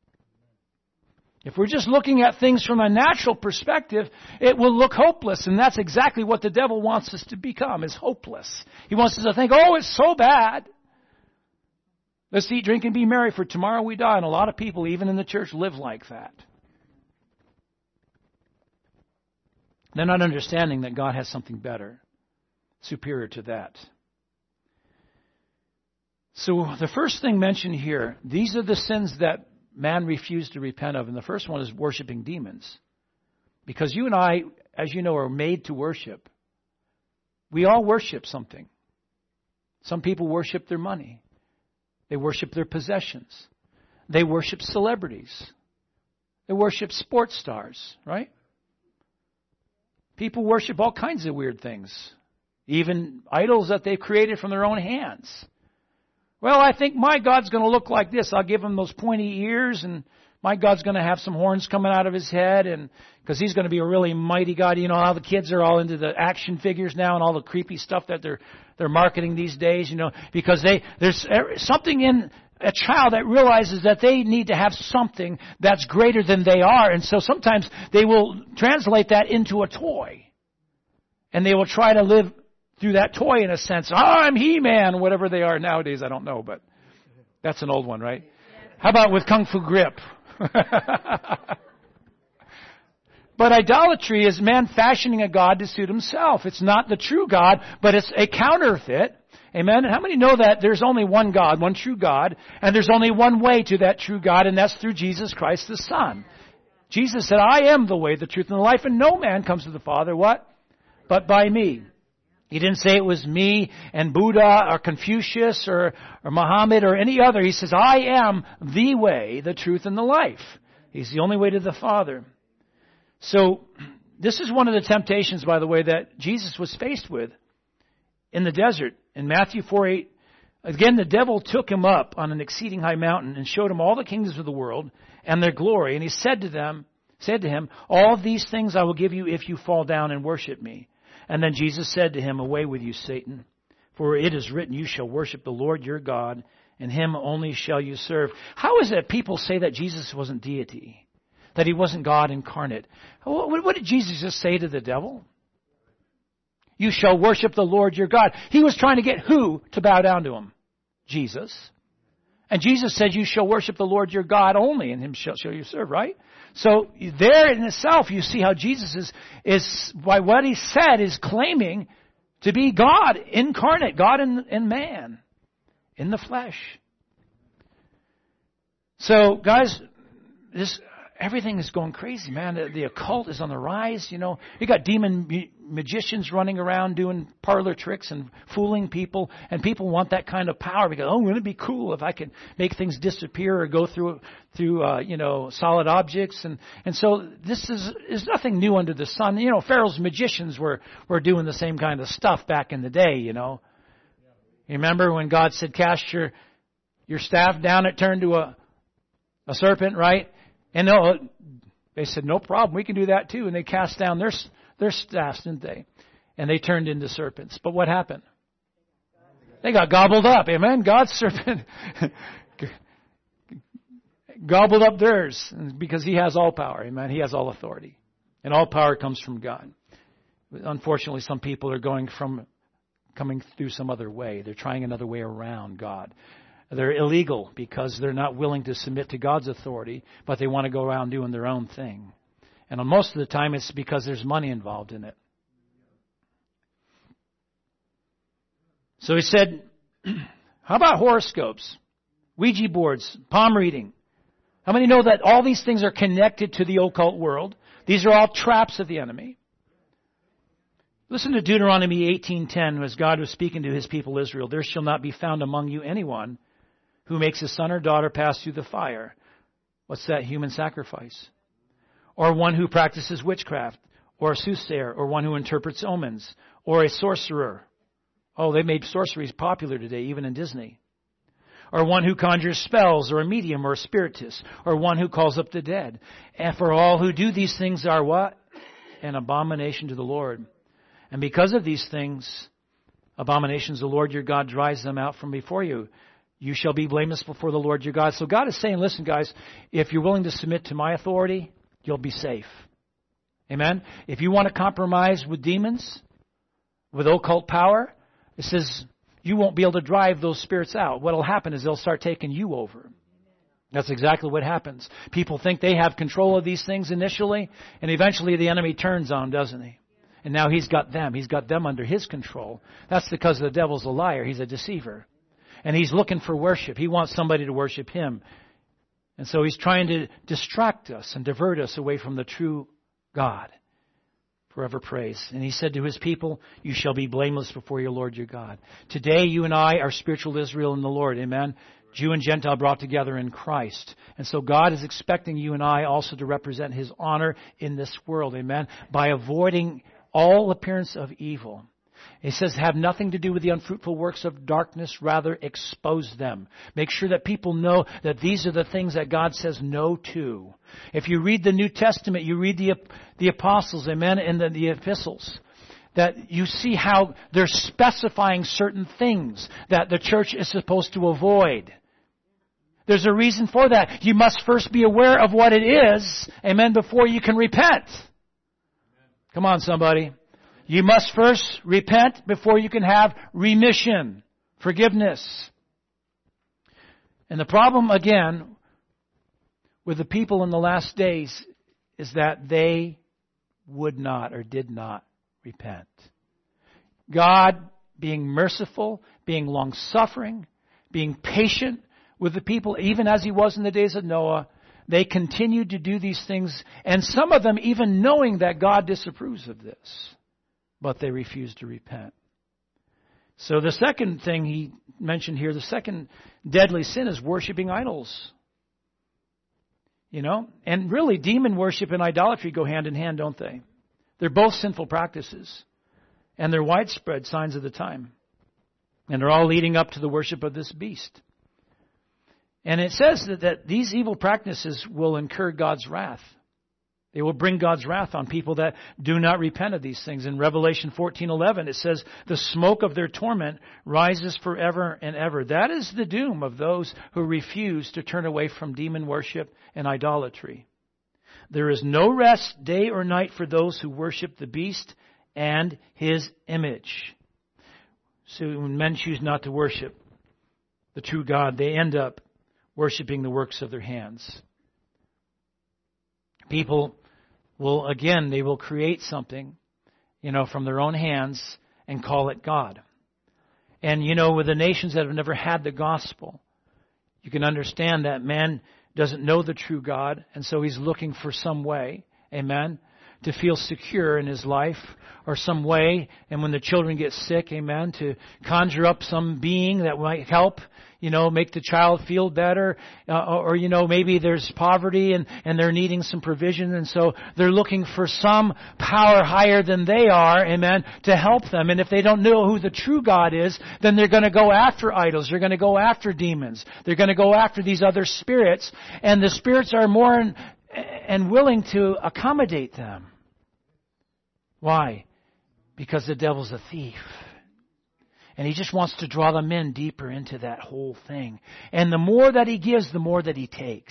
If we're just looking at things from a natural perspective, it will look hopeless. And that's exactly what the devil wants us to become, is hopeless. He wants us to think, oh, it's so bad. Let's eat, drink, and be merry, for tomorrow we die. And a lot of people, even in the church, live like that. They're not understanding that God has something better, superior to that. So the first thing mentioned here, these are the sins that man refused to repent of. And the first one is worshiping demons. Because you and I, as you know, are made to worship. We all worship something. Some people worship their money. They worship their possessions. They worship celebrities. They worship sports stars, right? People worship all kinds of weird things. Even idols that they've created from their own hands. Well, I think my God's going to look like this. I'll give him those pointy ears, and my God's going to have some horns coming out of his head, and because He's going to be a really mighty God. You know, how the kids are all into the action figures now and all the creepy stuff that they're they're marketing these days. You know, because they there's something in a child that realizes that they need to have something that's greater than they are, and so sometimes they will translate that into a toy, and they will try to live through that toy in a sense. Oh, I'm He-Man, whatever they are nowadays, I don't know, but that's an old one, right? How about with Kung Fu Grip? But idolatry is man fashioning a god to suit himself. It's not the true God, but it's a counterfeit. Amen? And how many know that there's only one God, one true God, and there's only one way to that true God, and that's through Jesus Christ the Son. Jesus said, I am the way, the truth, and the life, and no man comes to the Father, what? But by me. He didn't say it was me and Buddha or Confucius or, or Muhammad or any other. He says, I am the way, the truth, and the life. He's the only way to the Father. So this is one of the temptations, by the way, that Jesus was faced with in the desert. In Matthew four eight, again, the devil took him up on an exceeding high mountain and showed him all the kingdoms of the world and their glory. And he said to them, said to him, all these things I will give you if you fall down and worship me. And then Jesus said to him, away with you, Satan, For it is written, you shall worship the Lord your God, and him only shall you serve. How is it people say that Jesus wasn't deity? That he wasn't God incarnate? What, what did Jesus just say to the devil? You shall worship the Lord your God. He was trying to get who to bow down to him? Jesus. And Jesus said, you shall worship the Lord your God only, and him shall, shall you serve, right? So there in itself, you see how Jesus is, is by what he said, is claiming to be God incarnate, God in, in man, in the flesh. So, guys, this everything is going crazy, man. The, the occult is on the rise. You know, you got demon ma- magicians running around doing parlor tricks and fooling people, and people want that kind of power because, oh, wouldn't it be cool if I could make things disappear or go through through uh, you know solid objects? And and so this is is nothing new under the sun. You know, Pharaoh's magicians were were doing the same kind of stuff back in the day. You know, you remember when God said, "Cast your your staff down," it turned to a a serpent, right? And no, they said, no problem, we can do that too. And they cast down their their staffs, didn't they? And they turned into serpents. But what happened? They got gobbled up. Amen? God's serpent gobbled up theirs because he has all power. Amen? He has all authority. And all power comes from God. Unfortunately, some people are going from coming through some other way. They're trying another way around God. They're illegal because they're not willing to submit to God's authority, but they want to go around doing their own thing. And most of the time it's because there's money involved in it. So he said, how about horoscopes, Ouija boards, palm reading? How many know that all these things are connected to the occult world? These are all traps of the enemy. Listen to Deuteronomy eighteen ten as God was speaking to his people Israel. There shall not be found among you anyone who makes his son or daughter pass through the fire. What's that? Human sacrifice. Or one who practices witchcraft, or a soothsayer, or one who interprets omens, or a sorcerer. Oh, they made sorceries popular today, even in Disney. Or one who conjures spells, or a medium, or a spiritist, or one who calls up the dead. And for all who do these things are what? An abomination to the Lord. And because of these things, abominations, the Lord your God drives them out from before you. You shall be blameless before the Lord your God. So God is saying, listen, guys, if you're willing to submit to my authority, you'll be safe. Amen? If you want to compromise with demons, with occult power, it says you won't be able to drive those spirits out. What will happen is they'll start taking you over. That's exactly what happens. People think they have control of these things initially, and eventually the enemy turns on, doesn't he? And now he's got them. He's got them under his control. That's because the devil's a liar. He's a deceiver. And he's looking for worship. He wants somebody to worship him. And so he's trying to distract us and divert us away from the true God. Forever praise. And he said to his people, you shall be blameless before your Lord your God. Today you and I are spiritual Israel in the Lord. Amen. Jew and Gentile brought together in Christ. And so God is expecting you and I also to represent his honor in this world. Amen. By avoiding all appearance of evil. He says, have nothing to do with the unfruitful works of darkness, rather expose them. Make sure that people know that these are the things that God says no to. If you read the New Testament, you read the the apostles, amen, and the, the epistles, that you see how they're specifying certain things that the church is supposed to avoid. There's a reason for that. You must first be aware of what it is, amen, before you can repent. Come on, somebody. You must first repent before you can have remission, forgiveness. And the problem, again, with the people in the last days is that they would not or did not repent. God, being merciful, being long-suffering, being patient with the people, even as he was in the days of Noah, they continued to do these things, and some of them even knowing that God disapproves of this. But they refused to repent. So the second thing he mentioned here, the second deadly sin is worshiping idols. You know, and really demon worship and idolatry go hand in hand, don't they? They're both sinful practices. And they're widespread signs of the time. And they're all leading up to the worship of this beast. And it says that, that these evil practices will incur God's wrath. They will bring God's wrath on people that do not repent of these things. In Revelation fourteen eleven, it says, the smoke of their torment rises forever and ever. That is the doom of those who refuse to turn away from demon worship and idolatry. There is no rest day or night for those who worship the beast and his image. So when men choose not to worship the true God, they end up worshiping the works of their hands. People will, again, they will create something, you know, from their own hands and call it God. And, you know, with the nations that have never had the gospel, you can understand that man doesn't know the true God, and so he's looking for some way, amen, to feel secure in his life, or some way, and when the children get sick, amen, to conjure up some being that might help, you know, make the child feel better, uh, or, or, you know, maybe there's poverty and, and they're needing some provision, and so they're looking for some power higher than they are, amen, to help them. And if they don't know who the true God is, then they're going to go after idols. They're going to go after demons. They're going to go after these other spirits, and the spirits are more in, and willing to accommodate them. Why? Because the devil's a thief. And he just wants to draw them in deeper into that whole thing. And the more that he gives, the more that he takes.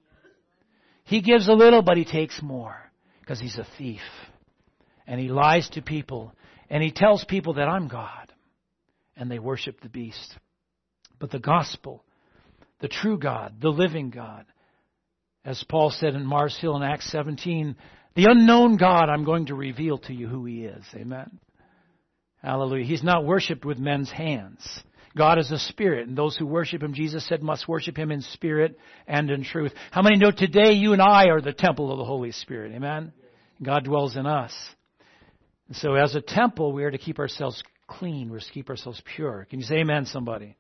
He gives a little, but he takes more. Because he's a thief. And he lies to people. And he tells people that I'm God. And they worship the beast. But the gospel, the true God, the living God, as Paul said in Mars Hill in Acts seventeen, the unknown God, I'm going to reveal to you who He is. Amen. Hallelujah. He's not worshipped with men's hands. God is a spirit, and those who worship Him, Jesus said, must worship Him in spirit and in truth. How many know today you and I are the temple of the Holy Spirit? Amen. God dwells in us. And so as a temple, we are to keep ourselves clean. We're to keep ourselves pure. Can you say amen, somebody?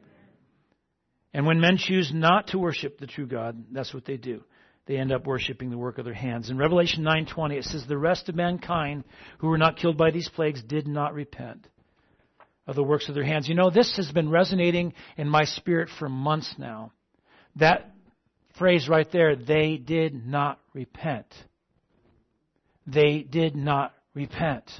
And when men choose not to worship the true God, that's what they do. They end up worshiping the work of their hands. In Revelation nine twenty, it says, the rest of mankind who were not killed by these plagues did not repent of the works of their hands. You know, this has been resonating in my spirit for months now. That phrase right there, they did not repent. They did not repent.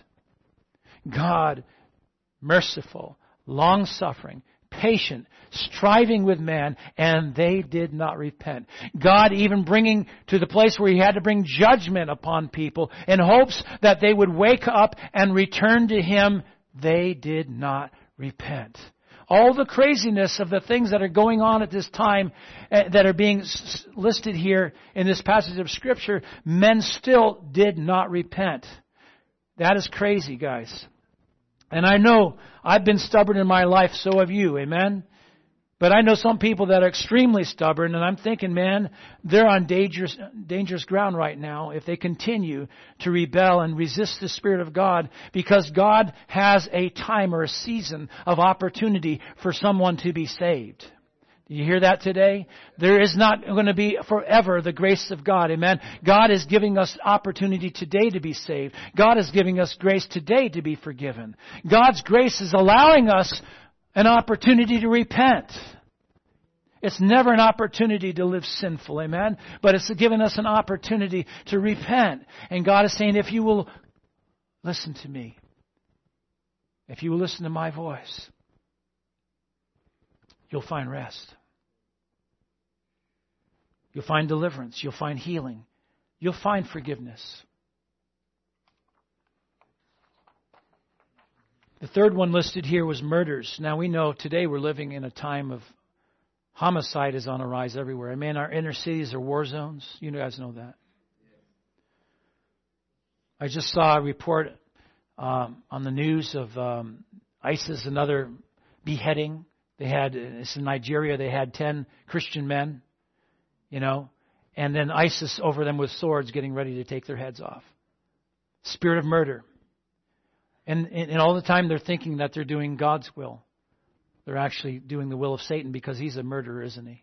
God, merciful, long-suffering, patient, striving with man, and they did not repent. God even bringing to the place where He had to bring judgment upon people in hopes that they would wake up and return to Him. They did not repent. All the craziness of the things that are going on at this time uh, that are being s- listed here in this passage of Scripture, men still did not repent. That is crazy, guys. And I know I've been stubborn in my life, so have you, amen? But I know some people that are extremely stubborn, and I'm thinking, man, they're on dangerous, dangerous ground right now if they continue to rebel and resist the Spirit of God, because God has a time or a season of opportunity for someone to be saved. Do you hear that today? There is not going to be forever the grace of God. Amen. God is giving us opportunity today to be saved. God is giving us grace today to be forgiven. God's grace is allowing us an opportunity to repent. It's never an opportunity to live sinful. Amen. But it's given us an opportunity to repent. And God is saying, if you will listen to me, if you will listen to my voice, you'll find rest. You'll find deliverance. You'll find healing. You'll find forgiveness. The third one listed here was murders. Now we know today we're living in a time of homicide is on a rise everywhere. I mean, our inner cities are war zones. You guys know that. I just saw a report um, on the news of um, ISIS, another beheading. They had, it's in Nigeria, they had ten Christian men, you know, and then ISIS over them with swords getting ready to take their heads off. Spirit of murder. And, and, and all the time they're thinking that they're doing God's will. They're actually doing the will of Satan because he's a murderer, isn't he?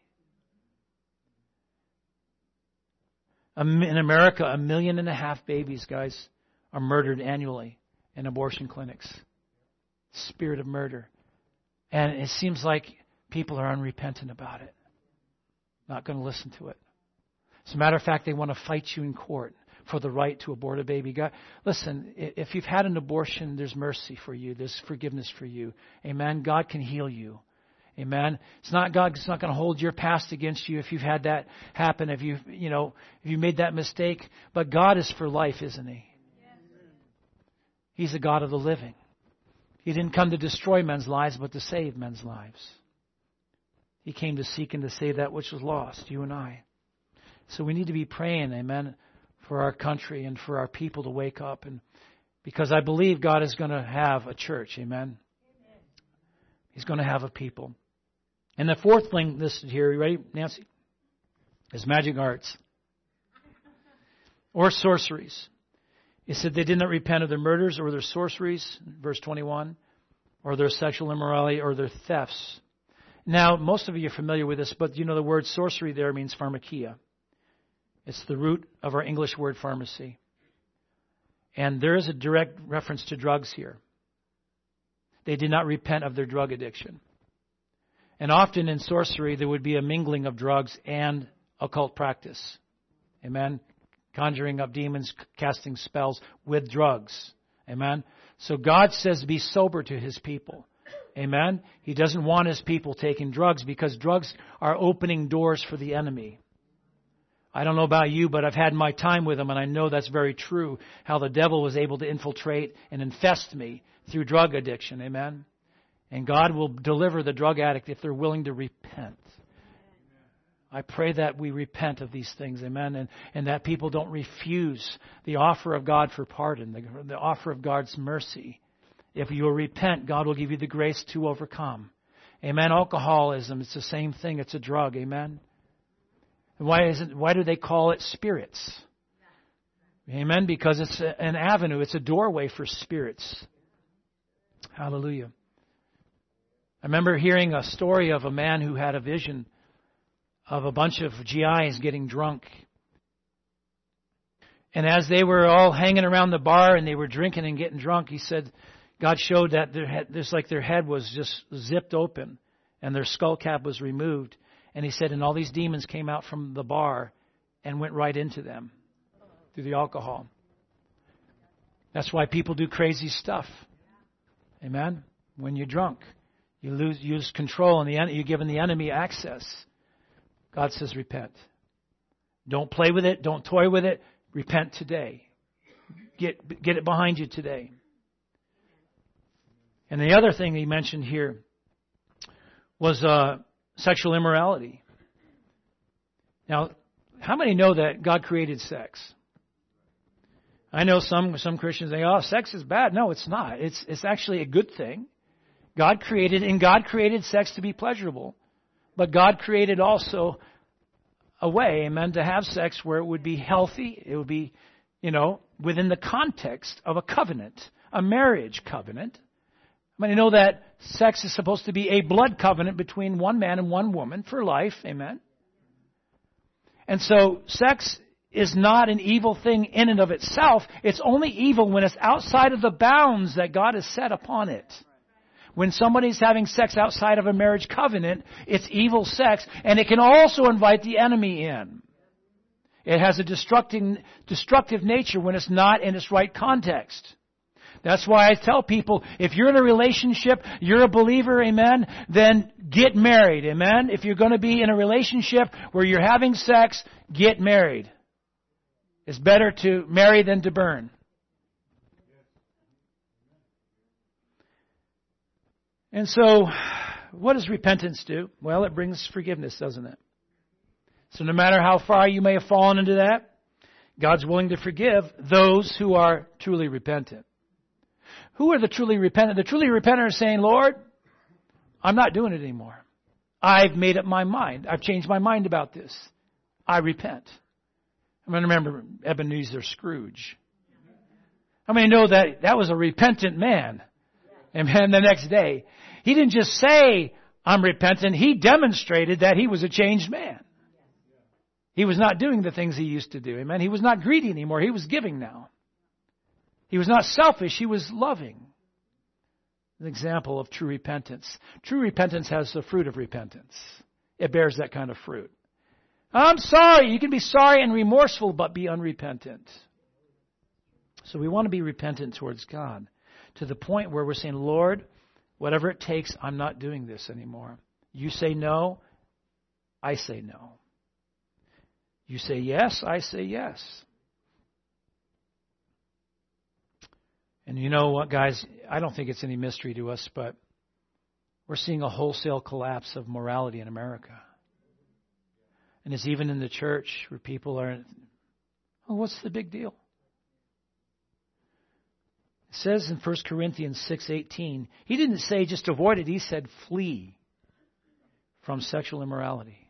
In America, a million and a half babies, guys, are murdered annually in abortion clinics. Spirit of murder. And it seems like people are unrepentant about it. Not going to listen to it. As a matter of fact, they want to fight you in court. for the right to abort a baby. God, listen, if you've had an abortion, there's mercy for you. There's forgiveness for you. Amen. God can heal you. Amen. It's not God. It's not going to hold your past against you if you've had that happen. If you, you know, if you made that mistake. But God is for life, isn't He? He's a God of the living. He didn't come to destroy men's lives, but to save men's lives. He came to seek and to save that which was lost, you and I. So we need to be praying, amen, for our country and for our people to wake up. And because I believe God is going to have a church, amen. He's going to have a people. And the fourth thing listed here, you ready, Nancy? Is magic arts or sorceries. It said they did not repent of their murders or their sorceries, verse twenty-one, or their sexual immorality or their thefts. Now, most of you are familiar with this, but you know the word sorcery there means pharmakia. It's the root of our English word pharmacy. And there is a direct reference to drugs here. They did not repent of their drug addiction. And often in sorcery, there would be a mingling of drugs and occult practice. Amen? Conjuring up demons, casting spells with drugs. Amen? So God says be sober to His people. Amen? He doesn't want His people taking drugs because drugs are opening doors for the enemy. I don't know about you, but I've had my time with them, and I know that's very true, how the devil was able to infiltrate and infest me through drug addiction. Amen? And God will deliver the drug addict if they're willing to repent. I pray that we repent of these things, amen, and, and that people don't refuse the offer of God for pardon, the, the offer of God's mercy. If you will repent, God will give you the grace to overcome. Amen. Alcoholism, it's the same thing. It's a drug, amen. Why is it? Why do they call it spirits? Amen. Because it's a, an avenue. It's a doorway for spirits. Hallelujah. I remember hearing a story of a man who had a vision of a bunch of G Is getting drunk. And as they were all hanging around the bar and they were drinking and getting drunk, he said, God showed that their head, just like their head was just zipped open and their skull cap was removed. And he said, and all these demons came out from the bar and went right into them through the alcohol. That's why people do crazy stuff. Amen? When you're drunk, you lose, you lose control and the, you're giving the enemy access. God says repent. Don't play with it. Don't toy with it. Repent today. Get, get it behind you today. And the other thing he mentioned here was uh, sexual immorality. Now, how many know that God created sex? I know some some Christians say, "Oh, sex is bad." No, it's not. It's it's actually a good thing. God created, and God created sex to be pleasurable, but God created also a way, amen, to have sex where it would be healthy. It would be, you know, within the context of a covenant, a marriage covenant. I mean, you know that sex is supposed to be a blood covenant between one man and one woman for life. Amen. And so sex is not an evil thing in and of itself. It's only evil when it's outside of the bounds that God has set upon it. When somebody's having sex outside of a marriage covenant, it's evil sex, and it can also invite the enemy in. It has a destructive, destructive nature when it's not in its right context. That's why I tell people, if you're in a relationship, you're a believer, amen, then get married, amen. If you're going to be in a relationship where you're having sex, get married. It's better to marry than to burn. And so, what does repentance do? Well, it brings forgiveness, doesn't it? So no matter how far you may have fallen into that, God's willing to forgive those who are truly repentant. Who are the truly repentant? The truly repentant are saying, Lord, I'm not doing it anymore. I've made up my mind. I've changed my mind about this. I repent. I'm going to remember Ebenezer Scrooge. How many know that that was a repentant man? And then the next day, he didn't just say, I'm repentant. He demonstrated that he was a changed man. He was not doing the things he used to do. Amen. He was not greedy anymore. He was giving now. He was not selfish. He was loving. An example of true repentance. True repentance has the fruit of repentance. It bears that kind of fruit. I'm sorry. You can be sorry and remorseful, but be unrepentant. So we want to be repentant towards God to the point where we're saying, Lord, whatever it takes, I'm not doing this anymore. You say no, I say no. You say yes, I say yes. And you know what, guys? I don't think it's any mystery to us, but we're seeing a wholesale collapse of morality in America. And it's even in the church where people are, oh, what's the big deal? It says in First Corinthians six eighteen, he didn't say just avoid it. He said flee from sexual immorality.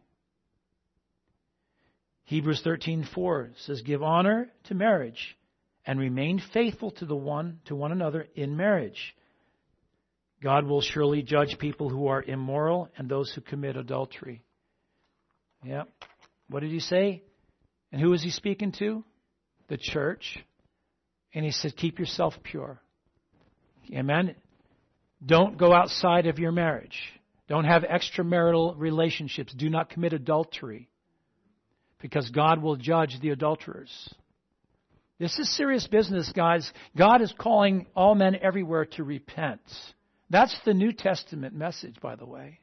Hebrews thirteen four says give honor to marriage and remain faithful to the one to one another in marriage. God will surely judge people who are immoral and those who commit adultery. Yeah. What did he say? And who is he speaking to? The church. And he said, keep yourself pure. Amen. Don't go outside of your marriage. Don't have extramarital relationships. Do not commit adultery. Because God will judge the adulterers. This is serious business, guys. God is calling all men everywhere to repent. That's the New Testament message, by the way.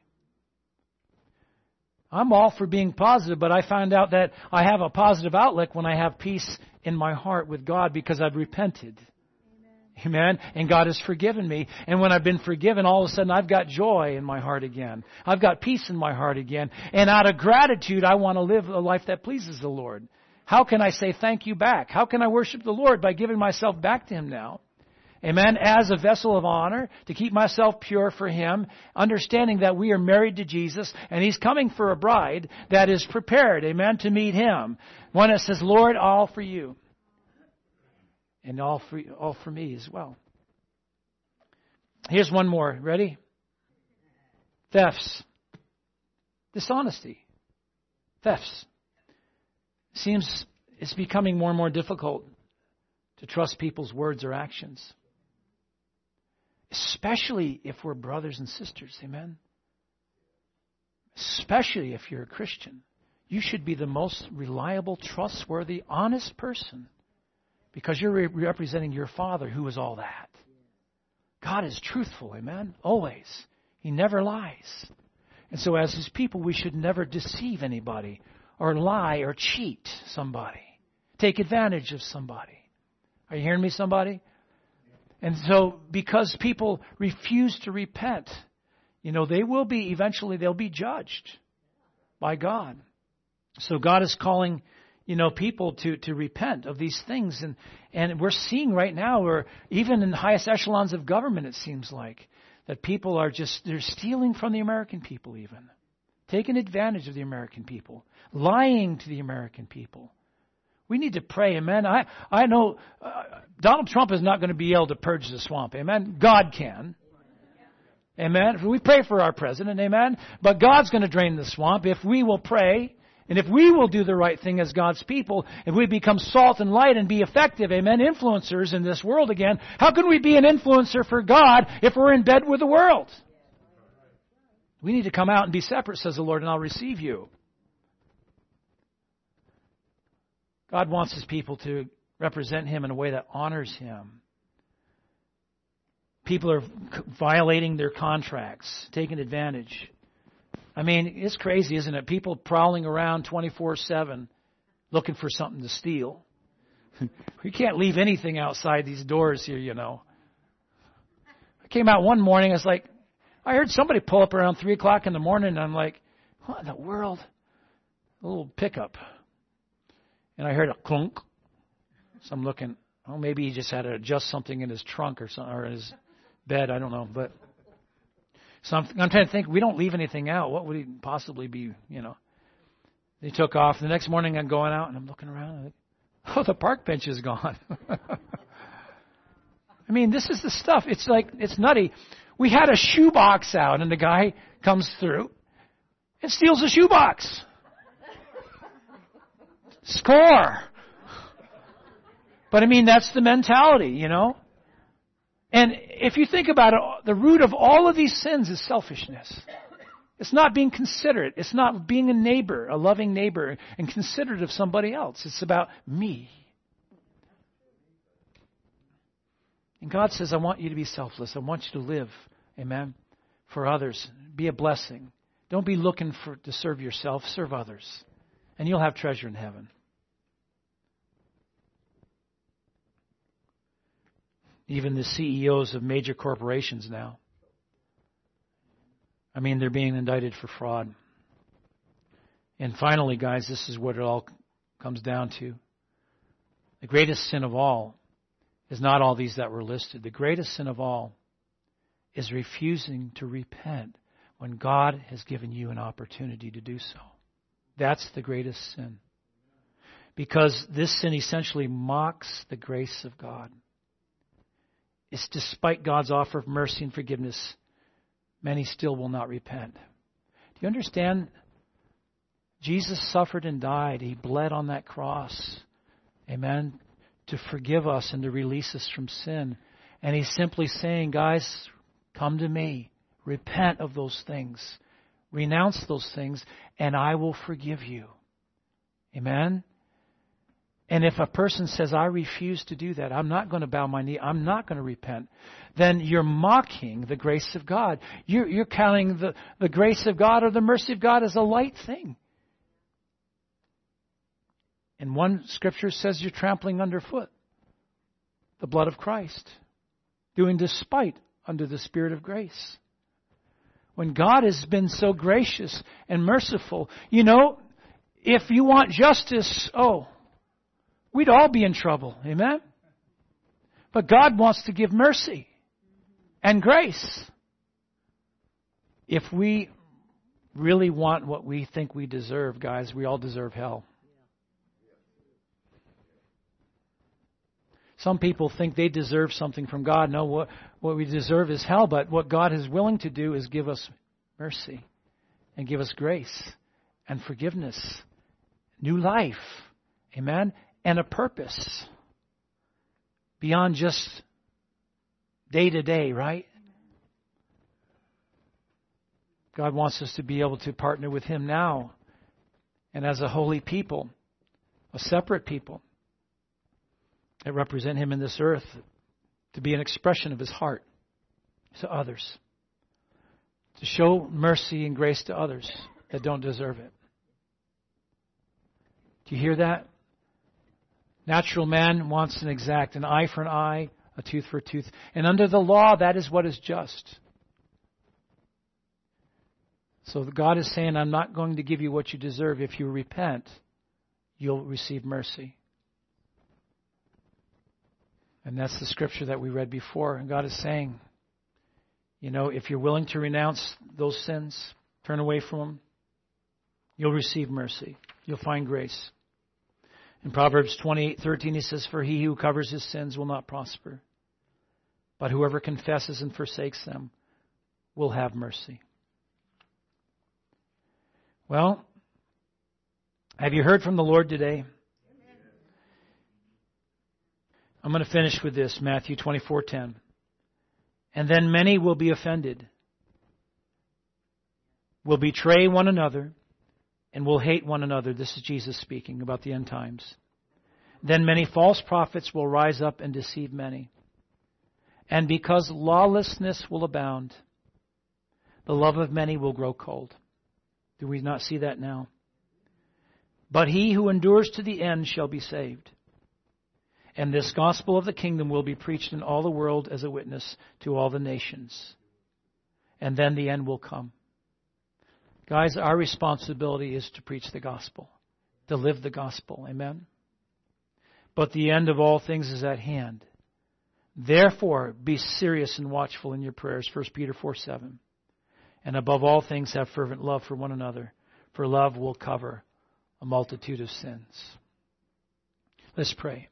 I'm all for being positive, but I find out that I have a positive outlook when I have peace in my heart with God because I've repented. Amen. Amen. And God has forgiven me. And when I've been forgiven, all of a sudden I've got joy in my heart again. I've got peace in my heart again. And out of gratitude, I want to live a life that pleases the Lord. How can I say thank you back? How can I worship the Lord? By giving myself back to Him now. Amen. As a vessel of honor, to keep myself pure for Him, understanding that we are married to Jesus, and He's coming for a bride that is prepared, amen, to meet Him. One that says, Lord, all for you. And all for, all for me as well. Here's one more. Ready? Thefts. Dishonesty. Thefts. Seems it's becoming more and more difficult to trust people's words or actions. Especially if we're brothers and sisters. Amen? Especially if you're a Christian. You should be the most reliable, trustworthy, honest person. Because you're re- representing your Father who is all that. God is truthful. Amen? Always. He never lies. And so as His people, we should never deceive anybody. Or lie or cheat somebody. Take advantage of somebody. Are you hearing me, somebody? And so, because people refuse to repent, you know, they will be, eventually they'll be judged by God. So God is calling, you know, people to, to repent of these things. And, and we're seeing right now, or even in the highest echelons of government, it seems like, that people are just, they're stealing from the American people even. Taking advantage of the American people. Lying to the American people. We need to pray, amen. I, I know uh, Donald Trump is not going to be able to purge the swamp, amen. God can. Amen. We pray for our president, amen. But God's going to drain the swamp if we will pray. And if we will do the right thing as God's people, if we become salt and light and be effective, amen, influencers in this world again, how can we be an influencer for God if we're in bed with the world? We need to come out and be separate, says the Lord, and I'll receive you. God wants His people to represent Him in a way that honors Him. People are violating their contracts, taking advantage. I mean, it's crazy, isn't it? People prowling around twenty-four seven looking for something to steal. We can't leave anything outside these doors here, you know. I came out one morning, I was like, I heard somebody pull up around three o'clock in the morning, and I'm like, what in the world? A little pickup. And I heard a clunk. So I'm looking, oh, maybe he just had to adjust something in his trunk or something, or in his bed, I don't know. But so I'm, I'm trying to think, we don't leave anything out. What would he possibly be, you know? He took off. The next morning I'm going out, and I'm looking around, and I'm like, oh, the park bench is gone. I mean, this is the stuff. It's like, it's nutty. We had a shoebox out, and the guy comes through and steals a shoebox. Score. But I mean, that's the mentality, you know. And if you think about it, the root of all of these sins is selfishness. It's not being considerate. It's not being a neighbor, a loving neighbor, and considerate of somebody else. It's about me. And God says, I want you to be selfless. I want you to live, amen, for others. Be a blessing. Don't be looking for to serve yourself. Serve others. And you'll have treasure in heaven. Even the C E Os of major corporations now. I mean, they're being indicted for fraud. And finally, guys, this is what it all comes down to. The greatest sin of all is not all these that were listed. The greatest sin of all is refusing to repent when God has given you an opportunity to do so. That's the greatest sin. Because this sin essentially mocks the grace of God. It's despite God's offer of mercy and forgiveness, many still will not repent. Do you understand? Jesus suffered and died. He bled on that cross. Amen. To forgive us and to release us from sin. And He's simply saying, guys, come to me. Repent of those things. Renounce those things, and I will forgive you. Amen? And if a person says, I refuse to do that, I'm not going to bow my knee, I'm not going to repent, then you're mocking the grace of God. You're, you're counting the, the grace of God or the mercy of God as a light thing. And one scripture says you're trampling underfoot the blood of Christ, doing despite under the Spirit of grace. When God has been so gracious and merciful, you know, if you want justice, oh, we'd all be in trouble. Amen? But God wants to give mercy and grace. If we really want what we think we deserve, guys, we all deserve hell. Some people think they deserve something from God. No, what, what we deserve is hell. But what God is willing to do is give us mercy and give us grace and forgiveness, new life, amen, and a purpose beyond just day to day, right? God wants us to be able to partner with Him now and as a holy people, a separate people that represent Him in this earth, to be an expression of His heart to others, to show mercy and grace to others that don't deserve it. Do you hear that? Natural man wants an exact, an eye for an eye, a tooth for a tooth. And under the law, that is what is just. So God is saying, I'm not going to give you what you deserve. If you repent, you'll receive mercy. And that's the scripture that we read before. And God is saying, you know, if you're willing to renounce those sins, turn away from them, you'll receive mercy. You'll find grace. In Proverbs twenty-eight thirteen, He says, for he who covers his sins will not prosper, but whoever confesses and forsakes them will have mercy. Well, have you heard from the Lord today? I'm going to finish with this, Matthew twenty-four ten. And then many will be offended, will betray one another, and will hate one another. This is Jesus speaking about the end times. Then many false prophets will rise up and deceive many. And because lawlessness will abound, the love of many will grow cold. Do we not see that now? But he who endures to the end shall be saved. And this gospel of the kingdom will be preached in all the world as a witness to all the nations. And then the end will come. Guys, our responsibility is to preach the gospel, to live the gospel. Amen? But the end of all things is at hand. Therefore, be serious and watchful in your prayers. First Peter four seven. And above all things, have fervent love for one another, for love will cover a multitude of sins. Let's pray.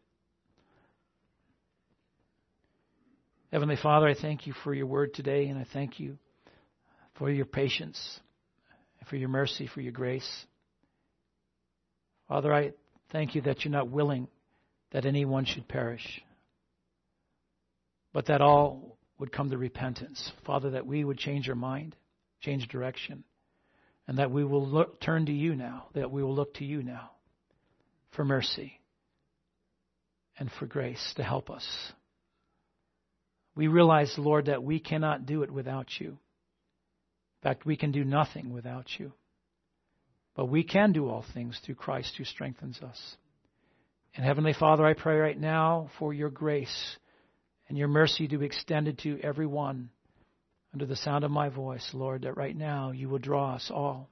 Heavenly Father, I thank you for your word today, and I thank you for your patience, for your mercy, for your grace. Father, I thank you that you're not willing that anyone should perish, but that all would come to repentance. Father, that we would change our mind, change direction, and that we will look, turn to you now, that we will look to you now for mercy and for grace to help us. We realize, Lord, that we cannot do it without you. In fact, we can do nothing without you. But we can do all things through Christ who strengthens us. And Heavenly Father, I pray right now for your grace and your mercy to be extended to everyone under the sound of my voice, Lord, that right now you will draw us all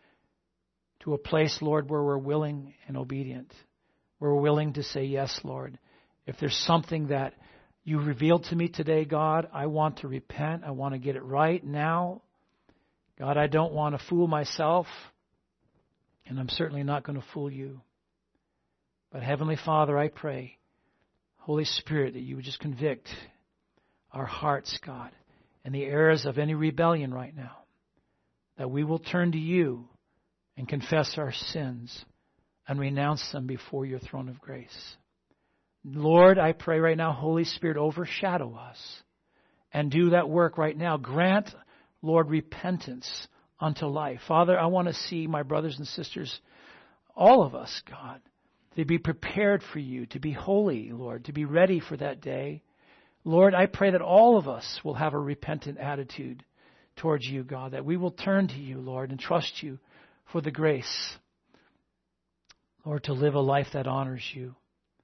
to a place, Lord, where we're willing and obedient, where we're willing to say yes, Lord. If there's something that you revealed to me today, God, I want to repent. I want to get it right now. God, I don't want to fool myself, and I'm certainly not going to fool you. But Heavenly Father, I pray, Holy Spirit, that you would just convict our hearts, God, in the areas of any rebellion right now, that we will turn to you and confess our sins and renounce them before your throne of grace. Lord, I pray right now, Holy Spirit, overshadow us and do that work right now. Grant, Lord, repentance unto life. Father, I want to see my brothers and sisters, all of us, God, to be prepared for you, to be holy, Lord, to be ready for that day. Lord, I pray that all of us will have a repentant attitude towards you, God, that we will turn to you, Lord, and trust you for the grace, Lord, to live a life that honors you.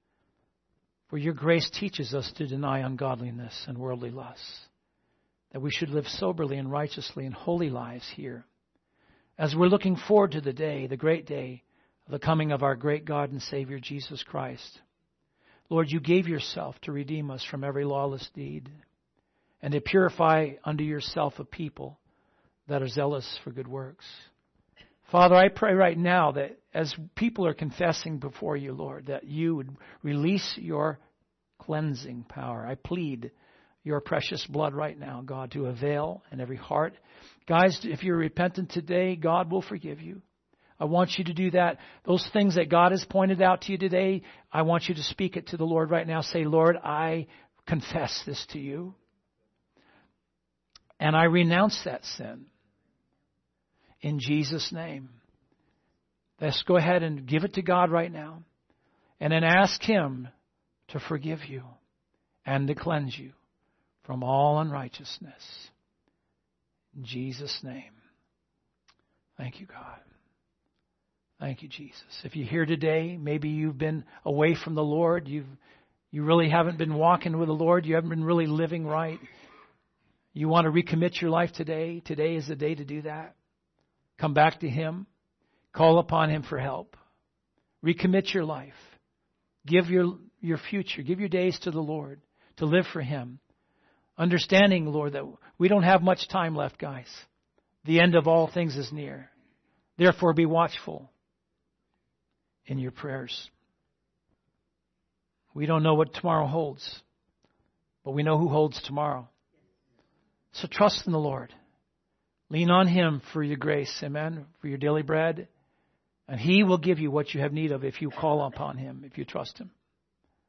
For your grace teaches us to deny ungodliness and worldly lusts, that we should live soberly and righteously and holy lives here. As we're looking forward to the day, the great day, of the coming of our great God and Savior, Jesus Christ. Lord, you gave yourself to redeem us from every lawless deed and to purify unto yourself a people that are zealous for good works. Father, I pray right now that as people are confessing before you, Lord, that you would release your cleansing power. I plead your precious blood right now, God, to avail in every heart. Guys, if you're repentant today, God will forgive you. I want you to do that. Those things that God has pointed out to you today, I want you to speak it to the Lord right now. Say, Lord, I confess this to you. And I renounce that sin. In Jesus' name. Let's go ahead and give it to God right now. And then ask Him to forgive you and to cleanse you from all unrighteousness. In Jesus' name. Thank you, God. Thank you, Jesus. If you're here today, maybe you've been away from the Lord. You've, you really haven't been walking with the Lord. You haven't been really living right. You want to recommit your life today. Today is the day to do that. Come back to Him. Call upon Him for help. Recommit your life. Give your, your future, give your days to the Lord to live for Him. Understanding, Lord, that we don't have much time left, guys. The end of all things is near. Therefore, be watchful in your prayers. We don't know what tomorrow holds, but we know who holds tomorrow. So trust in the Lord. Lean on Him for your grace, amen, for your daily bread. And He will give you what you have need of if you call upon Him, if you trust Him.